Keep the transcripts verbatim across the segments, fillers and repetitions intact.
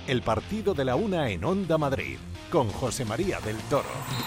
el partido de la una en Onda Madrid, con José María del Toro.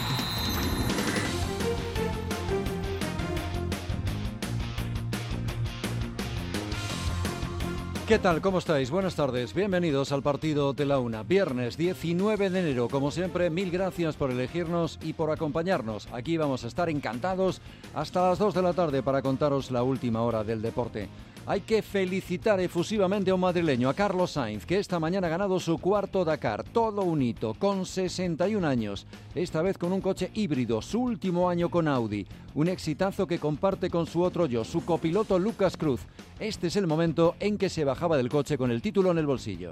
¿Qué tal? ¿Cómo estáis? Buenas tardes. Bienvenidos al partido de la una. Viernes diecinueve de enero. Como siempre, mil gracias por elegirnos y por acompañarnos. Aquí vamos a estar encantados hasta las dos de la tarde para contaros la última hora del deporte. Hay que felicitar efusivamente a un madrileño, a Carlos Sainz, que esta mañana ha ganado su cuarto Dakar. Todo un hito, con sesenta y un años. Esta vez con un coche híbrido, su último año con Audi. Un exitazo que comparte con su otro yo, su copiloto Lucas Cruz. Este es el momento en que se bajaba del coche con el título en el bolsillo.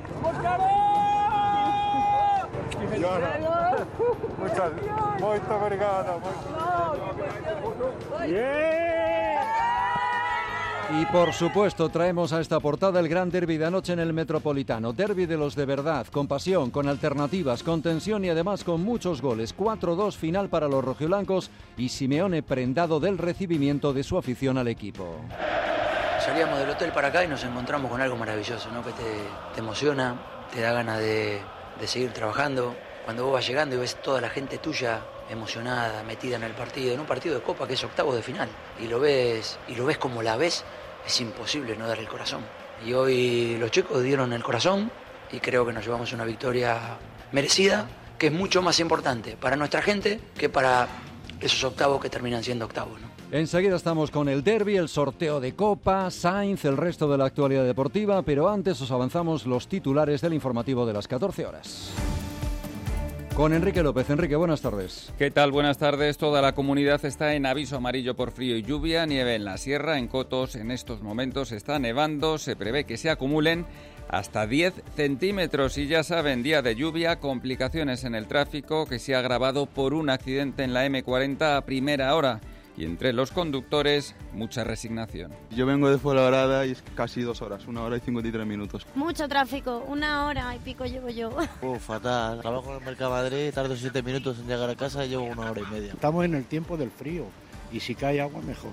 Muchas, muito obrigado. Y por supuesto traemos a esta portada el gran derbi de anoche en el Metropolitano. Derbi de los de verdad, con pasión, con alternativas, con tensión y además con muchos goles. cuatro dos final para los rojiblancos y Simeone prendado del recibimiento de su afición al equipo. Salíamos del hotel para acá y nos encontramos con algo maravilloso, ¿no? Que te, te emociona, te da ganas de, de seguir trabajando. Cuando vos vas llegando y ves toda la gente tuya emocionada, metida en el partido, en un partido de Copa que es octavos de final, y lo ves, y lo ves como la ves, es imposible no dar el corazón. Y hoy los chicos dieron el corazón y creo que nos llevamos una victoria merecida, que es mucho más importante para nuestra gente que para esos octavos que terminan siendo octavos, ¿no? Enseguida estamos con el derbi, el sorteo de Copa, Sainz, el resto de la actualidad deportiva, pero antes os avanzamos los titulares del informativo de las catorce horas. Con Enrique López. Enrique, buenas tardes. ¿Qué tal? Buenas tardes. Toda la comunidad está en aviso amarillo por frío y lluvia, nieve en la sierra, en Cotos. En estos momentos está nevando, se prevé que se acumulen hasta diez centímetros y ya saben, día de lluvia, complicaciones en el tráfico que se ha agravado por un accidente en la eme cuarenta a primera hora. Y entre los conductores, mucha resignación. Yo vengo de Fuenlabrada y es casi dos horas, una hora y cincuenta y tres minutos. Mucho tráfico, una hora y pico llevo yo. Oh, fatal. Trabajo en el Mercamadrid, tardo siete minutos en llegar a casa y llevo una hora y media. Estamos en el tiempo del frío y si cae agua mejor.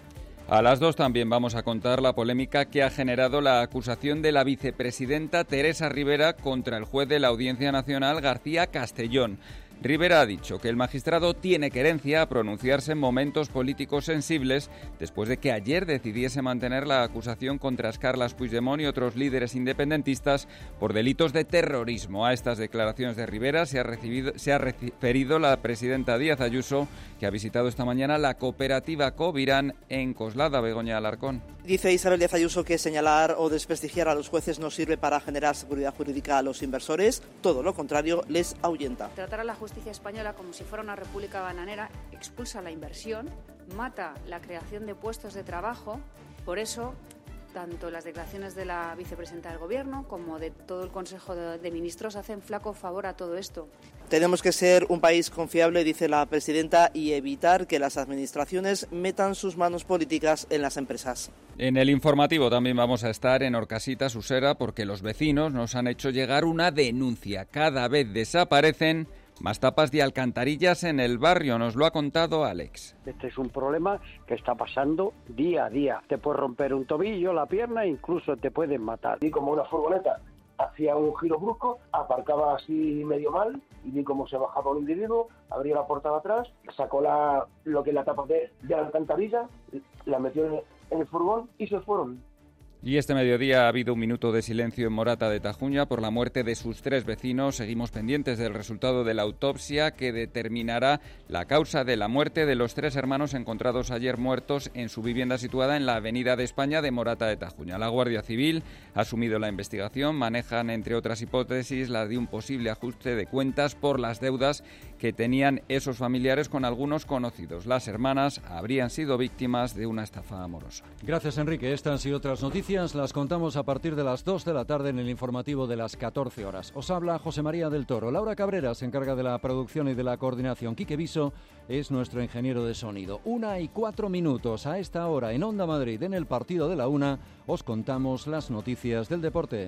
A las dos también vamos a contar la polémica que ha generado la acusación de la vicepresidenta Teresa Rivera contra el juez de la Audiencia Nacional García Castellón. Rivera ha dicho que el magistrado tiene querencia a pronunciarse en momentos políticos sensibles después de que ayer decidiese mantener la acusación contra Carles Puigdemont y otros líderes independentistas por delitos de terrorismo. A estas declaraciones de Rivera se ha, recibido, se ha referido la presidenta Díaz Ayuso, que ha visitado esta mañana la cooperativa Covirán en Coslada. Begoña Alarcón. Dice Isabel Díaz Ayuso que señalar o desprestigiar a los jueces no sirve para generar seguridad jurídica a los inversores, todo lo contrario les ahuyenta. Tratar a la justicia española como si fuera una república bananera expulsa la inversión, mata la creación de puestos de trabajo. Por eso, tanto las declaraciones de la vicepresidenta del Gobierno como de todo el Consejo de, de Ministros hacen flaco favor a todo esto. Tenemos que ser un país confiable, dice la presidenta, y evitar que las administraciones metan sus manos políticas en las empresas. En el informativo también vamos a estar en Orcasitas, Usera, porque los vecinos nos han hecho llegar una denuncia. Cada vez desaparecen más tapas de alcantarillas en el barrio, nos lo ha contado Alex. Este es un problema que está pasando día a día. Te puede romper un tobillo, la pierna, incluso te pueden matar. Y como una furgoneta hacía un giro brusco, aparcaba así medio mal, y vi cómo se bajaba un individuo, abría la puerta de atrás, sacó la, lo que es la tapa de, de la alcantarilla, la metió en el, en el furgón y se fueron. Y este mediodía ha habido un minuto de silencio en Morata de Tajuña por la muerte de sus tres vecinos. Seguimos pendientes del resultado de la autopsia que determinará la causa de la muerte de los tres hermanos encontrados ayer muertos en su vivienda situada en la Avenida de España de Morata de Tajuña. La Guardia Civil ha asumido la investigación. Manejan, entre otras hipótesis, la de un posible ajuste de cuentas por las deudas que tenían esos familiares con algunos conocidos. Las hermanas habrían sido víctimas de una estafa amorosa. Gracias, Enrique. Estas y otras noticias las contamos a partir de las dos de la tarde en el informativo de las catorce horas. Os habla José María del Toro. Laura Cabrera se encarga de la producción y de la coordinación. Quique Viso es nuestro ingeniero de sonido. Una y cuatro minutos a esta hora en Onda Madrid, en el partido de la una, os contamos las noticias del deporte.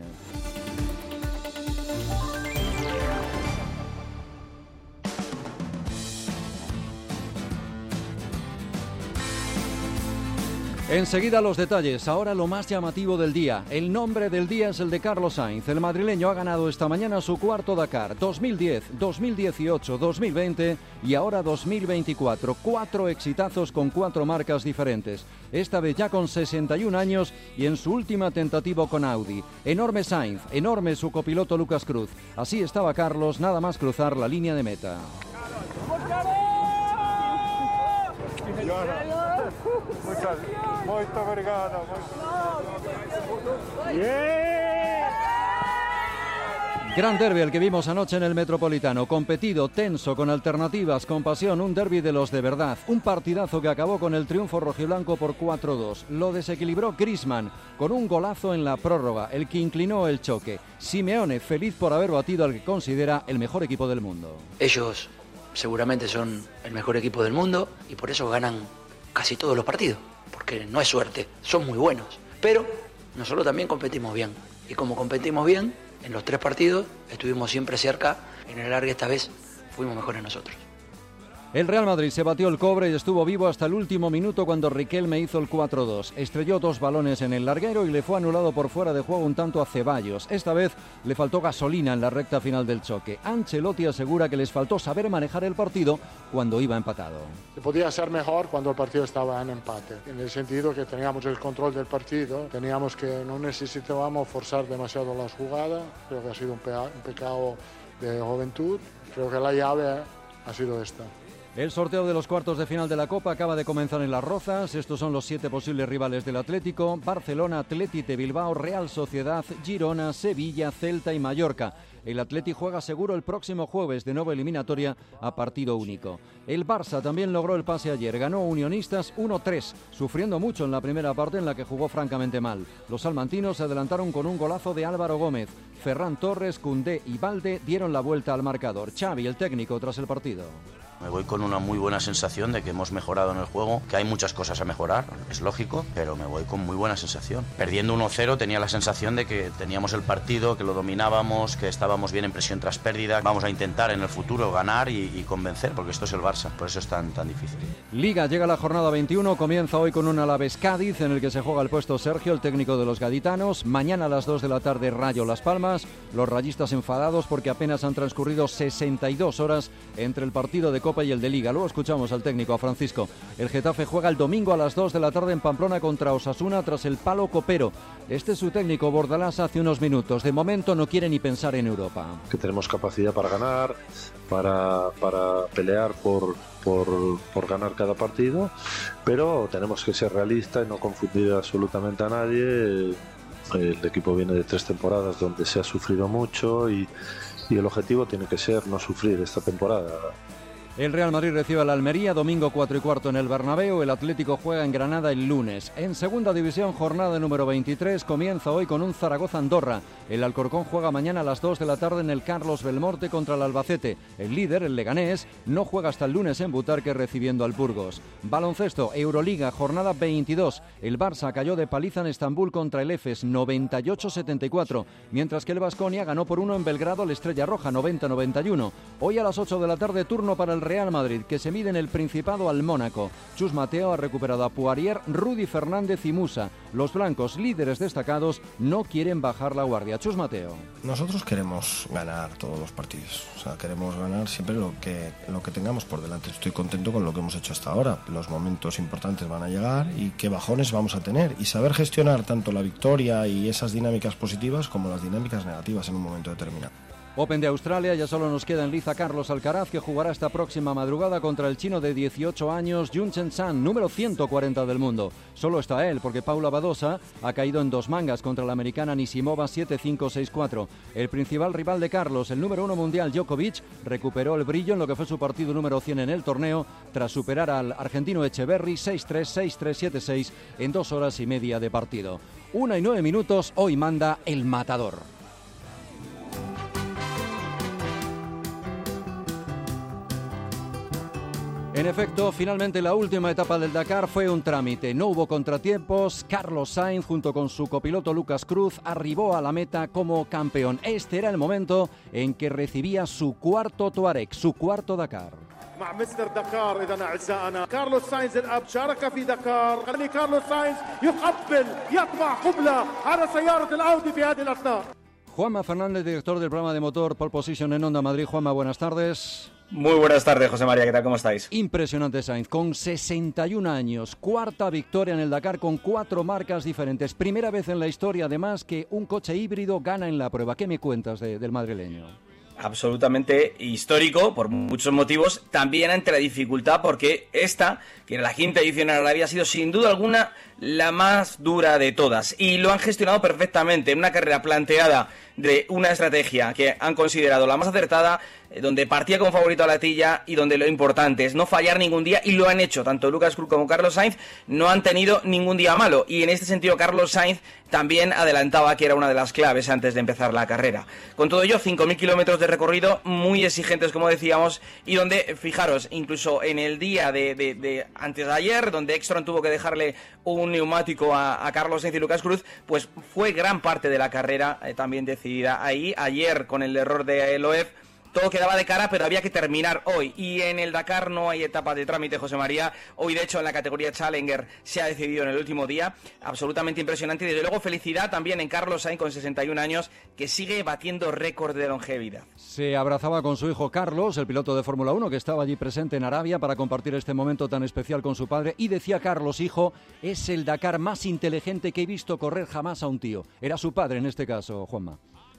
Enseguida los detalles, ahora lo más llamativo del día. El nombre del día es el de Carlos Sainz. El madrileño ha ganado esta mañana su cuarto Dakar, dos mil diez, dos mil dieciocho, dos mil veinte y ahora dos mil veinticuatro. Cuatro exitazos con cuatro marcas diferentes. Esta vez ya con sesenta y un años y en su última tentativa con Audi. Enorme Sainz, enorme su copiloto Lucas Cruz. Así estaba Carlos, nada más cruzar la línea de meta. Muchas, muito obrigado. Gran derbi el que vimos anoche en el Metropolitano, competido, tenso, con alternativas, con pasión, un derbi de los de verdad, un partidazo que acabó con el triunfo rojiblanco por cuatro dos. Lo desequilibró Griezmann con un golazo en la prórroga, el que inclinó el choque. Simeone feliz por haber batido al que considera el mejor equipo del mundo. Ellos seguramente son el mejor equipo del mundo y por eso ganan casi todos los partidos, porque no es suerte, son muy buenos, pero nosotros también competimos bien, y como competimos bien, en los tres partidos estuvimos siempre cerca, en el alargue esta vez fuimos mejores nosotros. El Real Madrid se batió el cobre y estuvo vivo hasta el último minuto cuando Riquelme hizo el cuatro dos. Estrelló dos balones en el larguero y le fue anulado por fuera de juego un tanto a Ceballos. Esta vez le faltó gasolina en la recta final del choque. Ancelotti asegura que les faltó saber manejar el partido cuando iba empatado. Se podía ser mejor cuando el partido estaba en empate, en el sentido que teníamos el control del partido, teníamos que no necesitábamos forzar demasiado las jugadas. Creo que ha sido un, pe- un pecado de juventud. Creo que la llave ha sido esta. El sorteo de los cuartos de final de la Copa acaba de comenzar en Las Rozas. Estos son los siete posibles rivales del Atlético: Barcelona, Athletic de Bilbao, Real Sociedad, Girona, Sevilla, Celta y Mallorca. El Athletic juega seguro el próximo jueves de nueva eliminatoria a partido único. El Barça también logró el pase ayer, ganó Unionistas uno tres, sufriendo mucho en la primera parte en la que jugó francamente mal. Los salmantinos se adelantaron con un golazo de Álvaro Gómez. Ferran Torres, Koundé y Balde dieron la vuelta al marcador. Xavi, el técnico, tras el partido. Me voy con una muy buena sensación de que hemos mejorado en el juego, que hay muchas cosas a mejorar, es lógico, pero me voy con muy buena sensación. Perdiendo uno cero tenía la sensación de que teníamos el partido, que lo dominábamos, que estábamos bien en presión tras pérdida. Vamos a intentar en el futuro ganar y, y convencer, porque esto es el Barça, por eso es tan, tan difícil. Liga, llega la jornada veintiuno, comienza hoy con un Alavés Cádiz en el que se juega el puesto Sergio, el técnico de los gaditanos. Mañana a las dos de la tarde Rayo Las Palmas, los rayistas enfadados porque apenas han transcurrido sesenta y dos horas entre el partido de Copa y el de Liga. Luego escuchamos al técnico, a Francisco. El Getafe juega el domingo a las dos de la tarde en Pamplona contra Osasuna tras el palo copero. Este es su técnico, Bordalás, hace unos minutos. De momento no quiere ni pensar en Europa. Que tenemos capacidad para ganar, para, para pelear por, por, por ganar cada partido, pero tenemos que ser realistas y no confundir absolutamente a nadie. El equipo viene de tres temporadas donde se ha sufrido mucho y, y el objetivo tiene que ser no sufrir esta temporada. El Real Madrid recibe al Almería, domingo cuatro y cuarto en el Bernabéu. El Atlético juega en Granada el lunes. En segunda división, jornada número veintitrés, comienza hoy con un Zaragoza-Andorra. El Alcorcón juega mañana a las dos de la tarde en el Carlos Belmonte contra el Albacete. El líder, el Leganés, no juega hasta el lunes en Butarque recibiendo al Burgos. Baloncesto, Euroliga, jornada veintidós. El Barça cayó de paliza en Estambul contra el Efes, noventa y ocho a setenta y cuatro, mientras que el Baskonia ganó por uno en Belgrado al Estrella Roja, noventa a noventa y uno. Hoy a las ocho de la tarde, turno para el Real Madrid, que se mide en el Principado al Mónaco. Chus Mateo ha recuperado a Poirier, Rudy Fernández y Musa. Los blancos, líderes destacados, no quieren bajar la guardia. Chus Mateo. Nosotros queremos ganar todos los partidos. O sea, queremos ganar siempre lo que, lo que tengamos por delante. Estoy contento con lo que hemos hecho hasta ahora. Los momentos importantes van a llegar y qué bajones vamos a tener. Y saber gestionar tanto la victoria y esas dinámicas positivas como las dinámicas negativas en un momento determinado. Open de Australia, ya solo nos queda en liza Carlos Alcaraz, que jugará esta próxima madrugada contra el chino de dieciocho años, Jun Chen San, número ciento cuarenta del mundo. Solo está él, porque Paula Badosa ha caído en dos mangas contra la americana Nisimova siete cinco seis cuatro. El principal rival de Carlos, el número uno mundial Djokovic, recuperó el brillo en lo que fue su partido número cien en el torneo, tras superar al argentino Echeverry seis tres, seis tres, siete seis en dos horas y media de partido. Una y nueve minutos, hoy manda el matador. En efecto, finalmente la última etapa del Dakar fue un trámite. No hubo contratiempos. Carlos Sainz, junto con su copiloto Lucas Cruz, arribó a la meta como campeón. Este era el momento en que recibía su cuarto Touareg, su cuarto Dakar. مع مستر دكار إذا أعزائنا كارلوس ساينز الأب شارك في دكار كارلوس ساينز يقبل يطبع قبلة على سيارة الأودي في هذه الأثناء. Juanma Fernández, director del programa de motor Pole Position en Onda Madrid. Juanma, buenas tardes. Muy buenas tardes, José María, ¿qué tal? ¿Cómo estáis? Impresionante Sainz, con sesenta y un años, cuarta victoria en el Dakar con cuatro marcas diferentes. Primera vez en la historia, además, que un coche híbrido gana en la prueba. ¿Qué me cuentas de, del madrileño? Absolutamente histórico por muchos motivos, también ante la dificultad porque esta, que era la quinta edición en Arabia, ha sido sin duda alguna la más dura de todas y lo han gestionado perfectamente en una carrera planteada de una estrategia que han considerado la más acertada, donde partía como favorito a la tilla y donde lo importante es no fallar ningún día, y lo han hecho. Tanto Lucas Cruz como Carlos Sainz no han tenido ningún día malo, y en este sentido Carlos Sainz también adelantaba que era una de las claves antes de empezar la carrera. Con todo ello, cinco mil kilómetros de recorrido muy exigentes, como decíamos, y donde, fijaros, incluso en el día de, de, de antes de ayer, donde Extron tuvo que dejarle un neumático a, a Carlos Sainz y Lucas Cruz, pues fue gran parte de la carrera eh, también decidida ahí. Ayer, con el error de Loeb, todo quedaba de cara, pero había que terminar hoy. Y en el Dakar no hay etapa de trámite, José María. Hoy, de hecho, en la categoría Challenger se ha decidido en el último día. Absolutamente impresionante. Y desde luego felicidad también en Carlos Sainz, con sesenta y un años, que sigue batiendo récord de longevidad. Se abrazaba con su hijo Carlos, el piloto de Fórmula uno, que estaba allí presente en Arabia para compartir este momento tan especial con su padre. Y decía Carlos, hijo, es el Dakar más inteligente que he visto correr jamás a un tío. Era su padre en este caso, Juanma.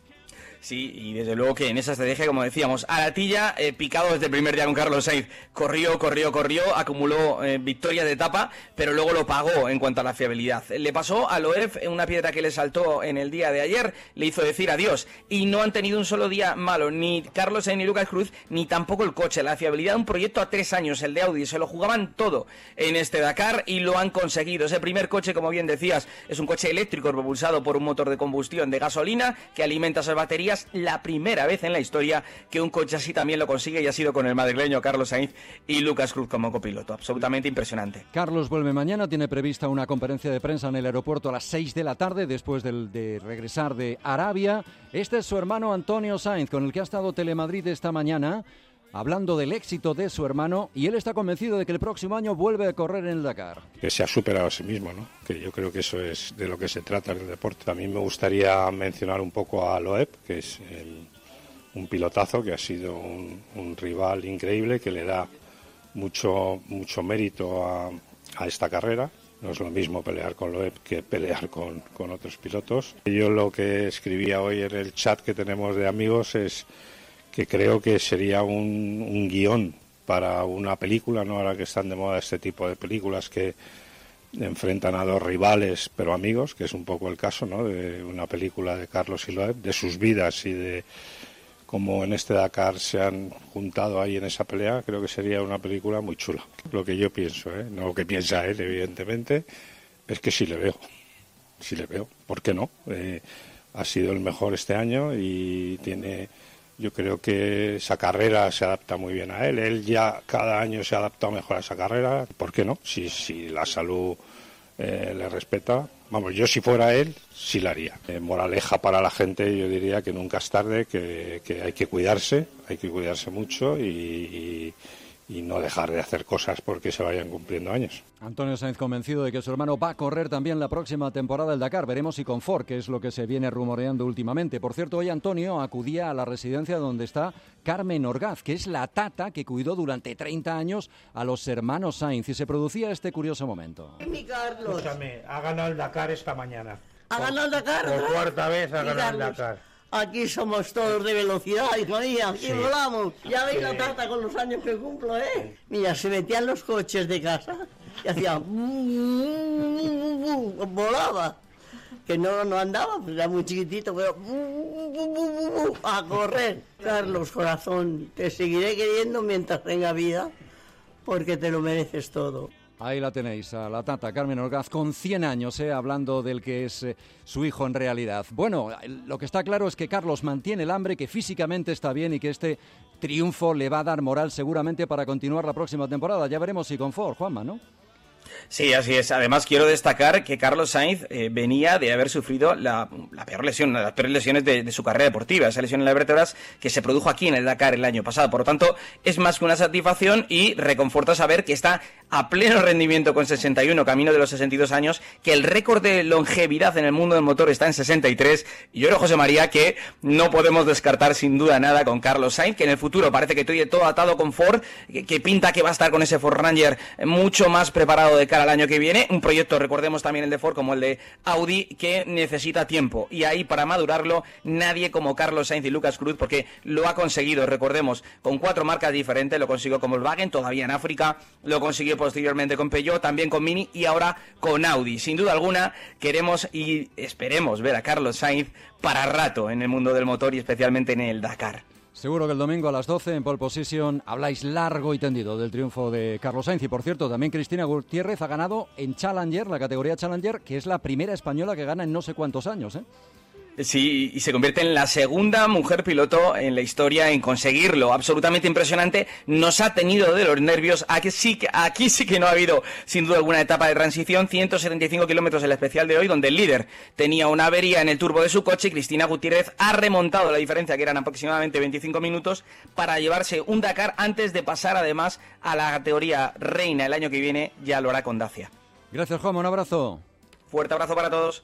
Sí, y desde luego que en esa estrategia, como decíamos, a la tilla, eh, picado desde el primer día con Carlos Sainz, corrió, corrió, corrió, acumuló eh, victorias de etapa, pero luego lo pagó en cuanto a la fiabilidad. Le pasó a Loeb una piedra que le saltó en el día de ayer, le hizo decir adiós, y no han tenido un solo día malo, ni Carlos Sainz ni Lucas Cruz, ni tampoco el coche. La fiabilidad de un proyecto a tres años, el de Audi, se lo jugaban todo en este Dakar y lo han conseguido. Ese primer coche, como bien decías, es un coche eléctrico propulsado por un motor de combustión de gasolina que alimenta esas baterías. La primera vez en la historia que un coche así también lo consigue, y ha sido con el madrileño Carlos Sainz y Lucas Cruz como copiloto. Absolutamente impresionante. Carlos vuelve mañana, tiene prevista una conferencia de prensa en el aeropuerto a las seis de la tarde después de, de regresar de Arabia. Este es su hermano Antonio Sainz, con el que ha estado Telemadrid esta mañana, hablando del éxito de su hermano, y él está convencido de que el próximo año vuelve a correr en el Dakar. Que se ha superado a sí mismo, ¿no? Que yo creo que eso es de lo que se trata en el deporte. También me gustaría mencionar un poco a Loeb, que es el, un pilotazo, que ha sido un, un rival increíble, que le da mucho, mucho mérito a, a esta carrera. No es lo mismo pelear con Loeb que pelear con, con otros pilotos. Yo lo que escribía hoy en el chat que tenemos de amigos es que creo que sería un, un guión para una película, ¿no? Ahora que están de moda este tipo de películas que enfrentan a dos rivales pero amigos, que es un poco el caso, ¿no? De una película de Carlos y Loeb, de sus vidas y de cómo en este Dakar se han juntado ahí en esa pelea. Creo que sería una película muy chula. Lo que yo pienso, ¿eh? No lo que piensa él, evidentemente, es que sí le veo, sí le veo, ¿por qué no? Eh, ha sido el mejor este año y tiene... Yo creo que esa carrera se adapta muy bien a él. Él ya cada año se ha adaptado mejor a esa carrera. ¿Por qué no? Si, si la salud eh, le respeta. Vamos, yo si fuera él, sí la haría. Eh, moraleja para la gente, yo diría que nunca es tarde, que, que hay que cuidarse, hay que cuidarse mucho y, y, y no dejar de hacer cosas porque se vayan cumpliendo años. Antonio Sainz convencido de que su hermano va a correr también la próxima temporada del Dakar. Veremos si con Ford, que es lo que se viene rumoreando últimamente. Por cierto, hoy Antonio acudía a la residencia donde está Carmen Orgaz, que es la tata que cuidó durante treinta años a los hermanos Sainz, y se producía este curioso momento. Mi Carlos. Escúchame, ha ganado el Dakar esta mañana. ¿Ha ganado el Dakar? Por cuarta vez ha Mi ganado el Carlos. Dakar. Aquí somos todos de velocidad, hijo mía, aquí Sí. volamos. Ya veis Sí. la tata con los años que cumplo, ¿eh? Mira, se metían los coches de casa y hacía... volaba. Que no, no andaba, pues era muy chiquitito, pero... a correr. Carlos, corazón, te seguiré queriendo mientras tenga vida, porque te lo mereces todo. Ahí la tenéis, a la tata Carmen Orgaz, con cien años, eh, hablando del que es eh, su hijo en realidad. Bueno, lo que está claro es que Carlos mantiene el hambre, que físicamente está bien y que este triunfo le va a dar moral seguramente para continuar la próxima temporada. Ya veremos si con Ford, Juanma, ¿no? Sí, así es. Además, quiero destacar que Carlos Sainz eh, venía de haber sufrido la, la peor lesión, una de las peores lesiones de, de su carrera deportiva, esa lesión en las vértebras que se produjo aquí en el Dakar el año pasado. Por lo tanto, es más que una satisfacción y reconforta saber que está a pleno rendimiento con sesenta y uno, camino de los sesenta y dos años, que el récord de longevidad en el mundo del motor está en sesenta y tres. Y yo creo, José María, que no podemos descartar sin duda nada con Carlos Sainz, que en el futuro parece que tiene todo atado con Ford, que, que pinta que va a estar con ese Ford Ranger mucho más preparado de cara al año que viene, un proyecto, recordemos también el de Ford como el de Audi, que necesita tiempo, y ahí para madurarlo nadie como Carlos Sainz y Lucas Cruz, porque lo ha conseguido, recordemos, con cuatro marcas diferentes, lo consiguió con Volkswagen, todavía en África, lo consiguió posteriormente con Peugeot, también con Mini y ahora con Audi. Sin duda alguna queremos y esperemos ver a Carlos Sainz para rato en el mundo del motor y especialmente en el Dakar. Seguro que el domingo a las doce en Pole Position habláis largo y tendido del triunfo de Carlos Sainz. Y por cierto, también Cristina Gutiérrez ha ganado en Challenger, la categoría Challenger, que es la primera española que gana en no sé cuántos años, ¿eh? Sí, y se convierte en la segunda mujer piloto en la historia en conseguirlo. Absolutamente impresionante. Nos ha tenido de los nervios. Aquí sí, que, aquí sí que no ha habido, sin duda alguna, etapa de transición. ciento setenta y cinco kilómetros el especial de hoy, donde el líder tenía una avería en el turbo de su coche. Cristina Gutiérrez ha remontado la diferencia, que eran aproximadamente veinticinco minutos, para llevarse un Dakar antes de pasar, además, a la categoría reina el año que viene. Ya lo hará con Dacia. Gracias, Juan. Un abrazo. Fuerte abrazo para todos.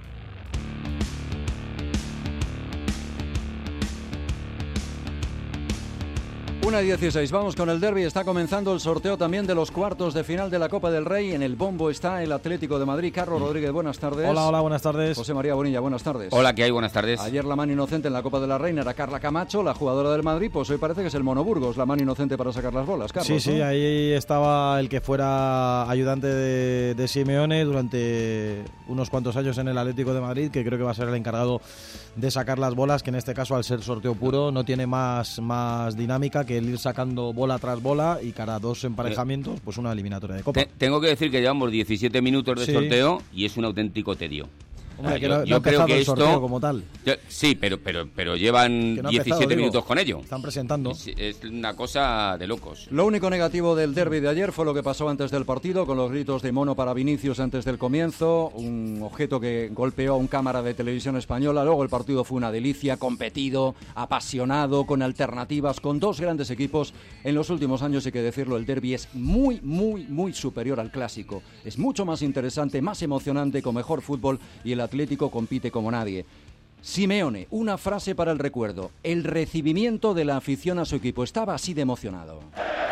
una dieciséis, vamos con el derbi. Está comenzando el sorteo también de los cuartos de final de la Copa del Rey. En el bombo está el Atlético de Madrid. Carlos Rodríguez, buenas tardes. Hola, hola, buenas tardes. José María Bonilla, buenas tardes. Hola, ¿qué hay? Buenas tardes. Ayer la mano inocente en la Copa de la Reina era Carla Camacho, la jugadora del Madrid. Pues hoy parece que es el Mono Burgos, la mano inocente para sacar las bolas, Carlos. Sí, sí, ¿no? Ahí estaba el que fuera ayudante de, de Simeone durante unos cuantos años en el Atlético de Madrid, que creo que va a ser el encargado de sacar las bolas, que en este caso, al ser sorteo puro, no tiene más, más dinámica que el ir sacando bola tras bola, y cada dos emparejamientos, pues una eliminatoria de Copa. Tengo que decir que llevamos diecisiete minutos de sí. sorteo y es un auténtico tedio. Hombre, yo que no, yo no creo que el esto como tal. Yo, sí, pero pero pero llevan no diecisiete empezado, minutos digo, con ello. Están presentando. Es, es una cosa de locos. Lo único negativo del derbi de ayer fue lo que pasó antes del partido, con los gritos de mono para Vinicius antes del comienzo, un objeto que golpeó a un cámara de televisión española. Luego el partido fue una delicia, competido, apasionado, con alternativas, con dos grandes equipos. En los últimos años, hay que decirlo, el derbi es muy, muy, muy superior al clásico. Es mucho más interesante, más emocionante, con mejor fútbol, y el Atlético compite como nadie. Simeone, una frase para el recuerdo. El recibimiento de la afición a su equipo. Estaba así de emocionado.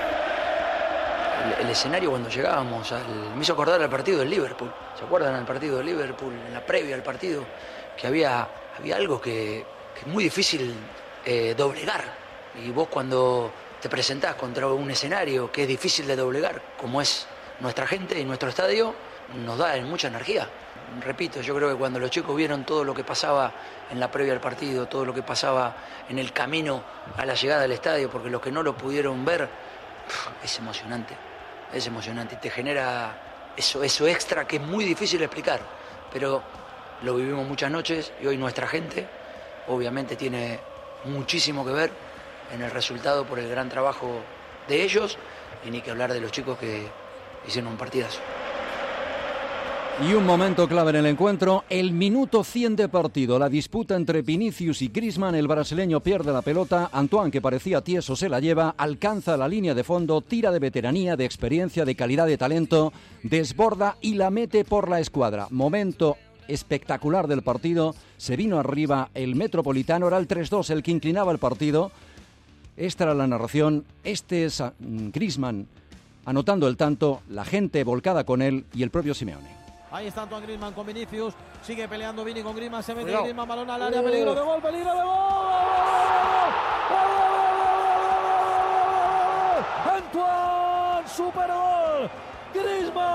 El, el escenario cuando llegábamos al, me hizo acordar al partido del Liverpool. ¿Se acuerdan al partido del Liverpool? En la previa al partido, que había, había algo que, que es muy difícil eh, doblegar. Y vos, cuando te presentás contra un escenario que es difícil de doblegar, como es nuestra gente y nuestro estadio, nos da mucha energía. Repito, yo creo que cuando los chicos vieron todo lo que pasaba en la previa al partido, todo lo que pasaba en el camino a la llegada del estadio, porque los que no lo pudieron ver, es emocionante, es emocionante, y te genera eso, eso extra que es muy difícil de explicar, pero lo vivimos muchas noches, y hoy nuestra gente obviamente tiene muchísimo que ver en el resultado por el gran trabajo de ellos, y ni que hablar de los chicos que hicieron un partidazo. Y un momento clave en el encuentro, el minuto cien de partido, la disputa entre Vinicius y Griezmann. El brasileño pierde la pelota, Antoine, que parecía tieso, se la lleva, alcanza la línea de fondo, tira de veteranía, de experiencia, de calidad de talento, desborda y la mete por la escuadra. Momento espectacular del partido, se vino arriba el Metropolitano, era el tres dos el que inclinaba el partido. Esta era la narración, este es Griezmann anotando el tanto, la gente volcada con él y el propio Simeone. Ahí está Antoine Griezmann con Vinicius, sigue peleando Vini con Griezmann, se mete Cuidado. Griezmann, balón al área, peligro de gol, peligro de gol. Antoine, super gol, Griezmann.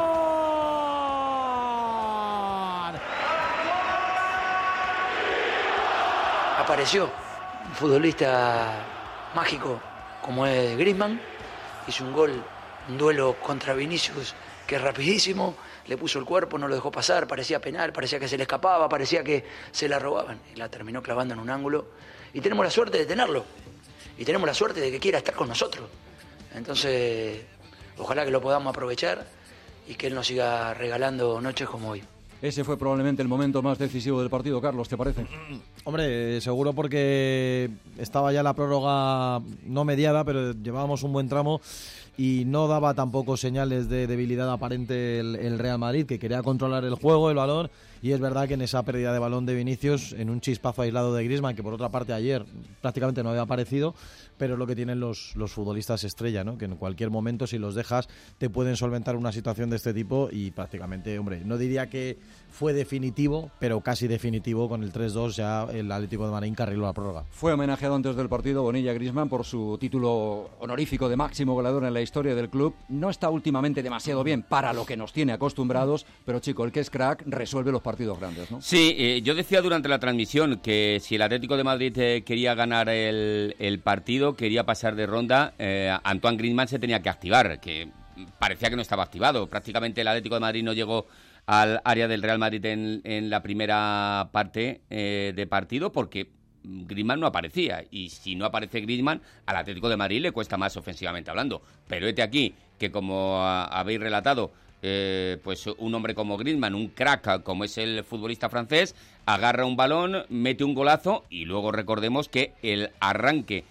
Apareció un futbolista mágico como es Griezmann, hizo un gol, un duelo contra Vinicius que es rapidísimo, le puso el cuerpo, no lo dejó pasar, parecía penal, parecía que se le escapaba, parecía que se la robaban, y la terminó clavando en un ángulo, y tenemos la suerte de tenerlo, y tenemos la suerte de que quiera estar con nosotros. Entonces, ojalá que lo podamos aprovechar y que él nos siga regalando noches como hoy. Ese fue probablemente el momento más decisivo del partido, Carlos, ¿te parece? Hombre, seguro porque estaba ya la prórroga no mediada, pero llevábamos un buen tramo y no daba tampoco señales de debilidad aparente el, el Real Madrid, que quería controlar el juego, el balón, y es verdad que en esa pérdida de balón de Vinicius, en un chispazo aislado de Griezmann, que por otra parte ayer prácticamente no había aparecido, pero es lo que tienen los, los futbolistas estrella, ¿no? Que en cualquier momento, si los dejas, te pueden solventar una situación de este tipo y prácticamente, hombre, no diría que fue definitivo, pero casi definitivo. Con el tres dos ya el Atlético de Madrid carriló la prórroga. Fue homenajeado antes del partido Bonilla Griezmann por su título honorífico de máximo goleador en la historia del club. No está últimamente demasiado bien para lo que nos tiene acostumbrados, pero chico, el que es crack resuelve los partidos grandes, ¿no? Sí, eh, yo decía durante la transmisión que si el Atlético de Madrid eh, quería ganar el, el partido, quería pasar de ronda, eh, Antoine Griezmann se tenía que activar, que parecía que no estaba activado. Prácticamente el Atlético de Madrid no llegó al área del Real Madrid en, en la primera parte eh, de partido porque Griezmann no aparecía, y si no aparece Griezmann, al Atlético de Madrid le cuesta más ofensivamente hablando. Pero este aquí, que como a, habéis relatado, eh, pues un hombre como Griezmann, un crack como es el futbolista francés, agarra un balón, mete un golazo, y luego recordemos que el arranque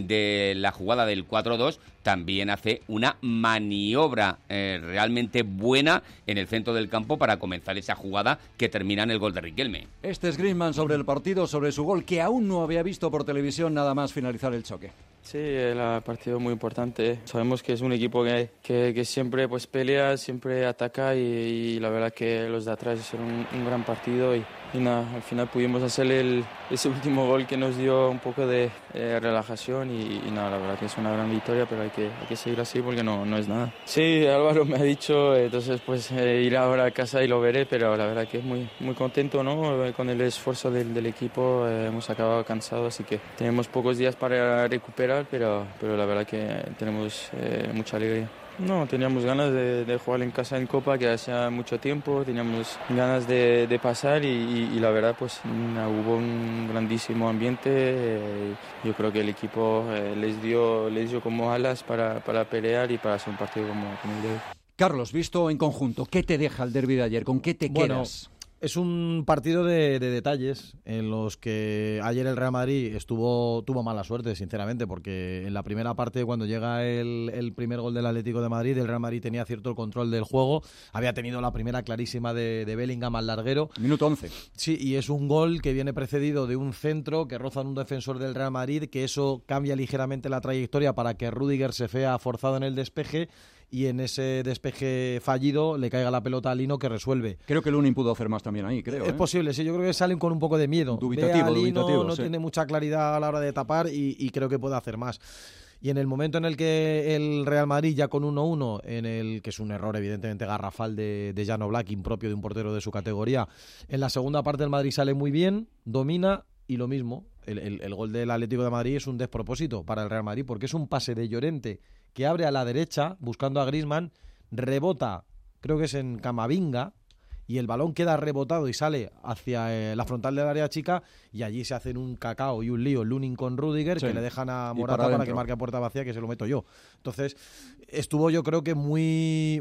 de la jugada del cuatro dos también hace una maniobra eh, realmente buena en el centro del campo para comenzar esa jugada que termina en el gol de Riquelme. Este es Griezmann sobre el partido, sobre su gol, que aún no había visto por televisión nada más finalizar el choque. Sí, el partido muy importante. Sabemos que es un equipo que, que, que siempre pues pelea, siempre ataca, y, y la verdad que los de atrás hicieron un, un gran partido y, y nada, al final pudimos hacer el, ese último gol que nos dio un poco de eh, relajación y, y nada, la verdad que es una gran victoria, pero hay que, hay que seguir así porque no, no es nada. Sí, Álvaro me ha dicho, entonces pues eh, iré ahora a casa y lo veré, pero la verdad que es muy, muy contento, ¿no? Con el esfuerzo del, del equipo eh, hemos acabado cansados, así que tenemos pocos días para recuperar. Pero, pero la verdad que tenemos eh, mucha alegría. No, teníamos ganas de, de jugar en casa en Copa, que hacía mucho tiempo, teníamos ganas de, de pasar y, y, y la verdad pues hubo un grandísimo ambiente. Eh, yo creo que el equipo eh, les dio les dio como alas para, para pelear y para hacer un partido como, como el de hoy. Carlos, visto en conjunto, ¿qué te deja el derbi de ayer? ¿Con qué te bueno, quedas? Es un partido de, de detalles en los que ayer el Real Madrid estuvo tuvo mala suerte, sinceramente, porque en la primera parte, cuando llega el, el primer gol del Atlético de Madrid, el Real Madrid tenía cierto control del juego, había tenido la primera clarísima de, de Bellingham al larguero. Minuto once. Sí, y es un gol que viene precedido de un centro que roza en un defensor del Real Madrid, que eso cambia ligeramente la trayectoria para que Rüdiger se vea forzado en el despeje, y en ese despeje fallido le caiga la pelota a Lino, que resuelve. Creo que Lunin pudo hacer más también ahí, creo. Es ¿eh? posible, sí, yo creo que salen con un poco de miedo. Dubitativo, Ve a Lino, dubitativo, no sí. tiene mucha claridad a la hora de tapar y, y creo que puede hacer más. Y en el momento en el que el Real Madrid, ya con uno uno, en el que es un error evidentemente garrafal de, de Jan Oblak, impropio de un portero de su categoría, en la segunda parte el Madrid sale muy bien, domina, y lo mismo, el, el, el gol del Atlético de Madrid es un despropósito para el Real Madrid, porque es un pase de Llorente que abre a la derecha buscando a Griezmann, rebota, creo que es en Camavinga, y el balón queda rebotado y sale hacia eh, la frontal del área chica, y allí se hacen un cacao y un lío Lunin con Rüdiger, sí, que le dejan a Morata para, para que marque a puerta vacía, que se lo meto yo. Entonces estuvo, yo creo que muy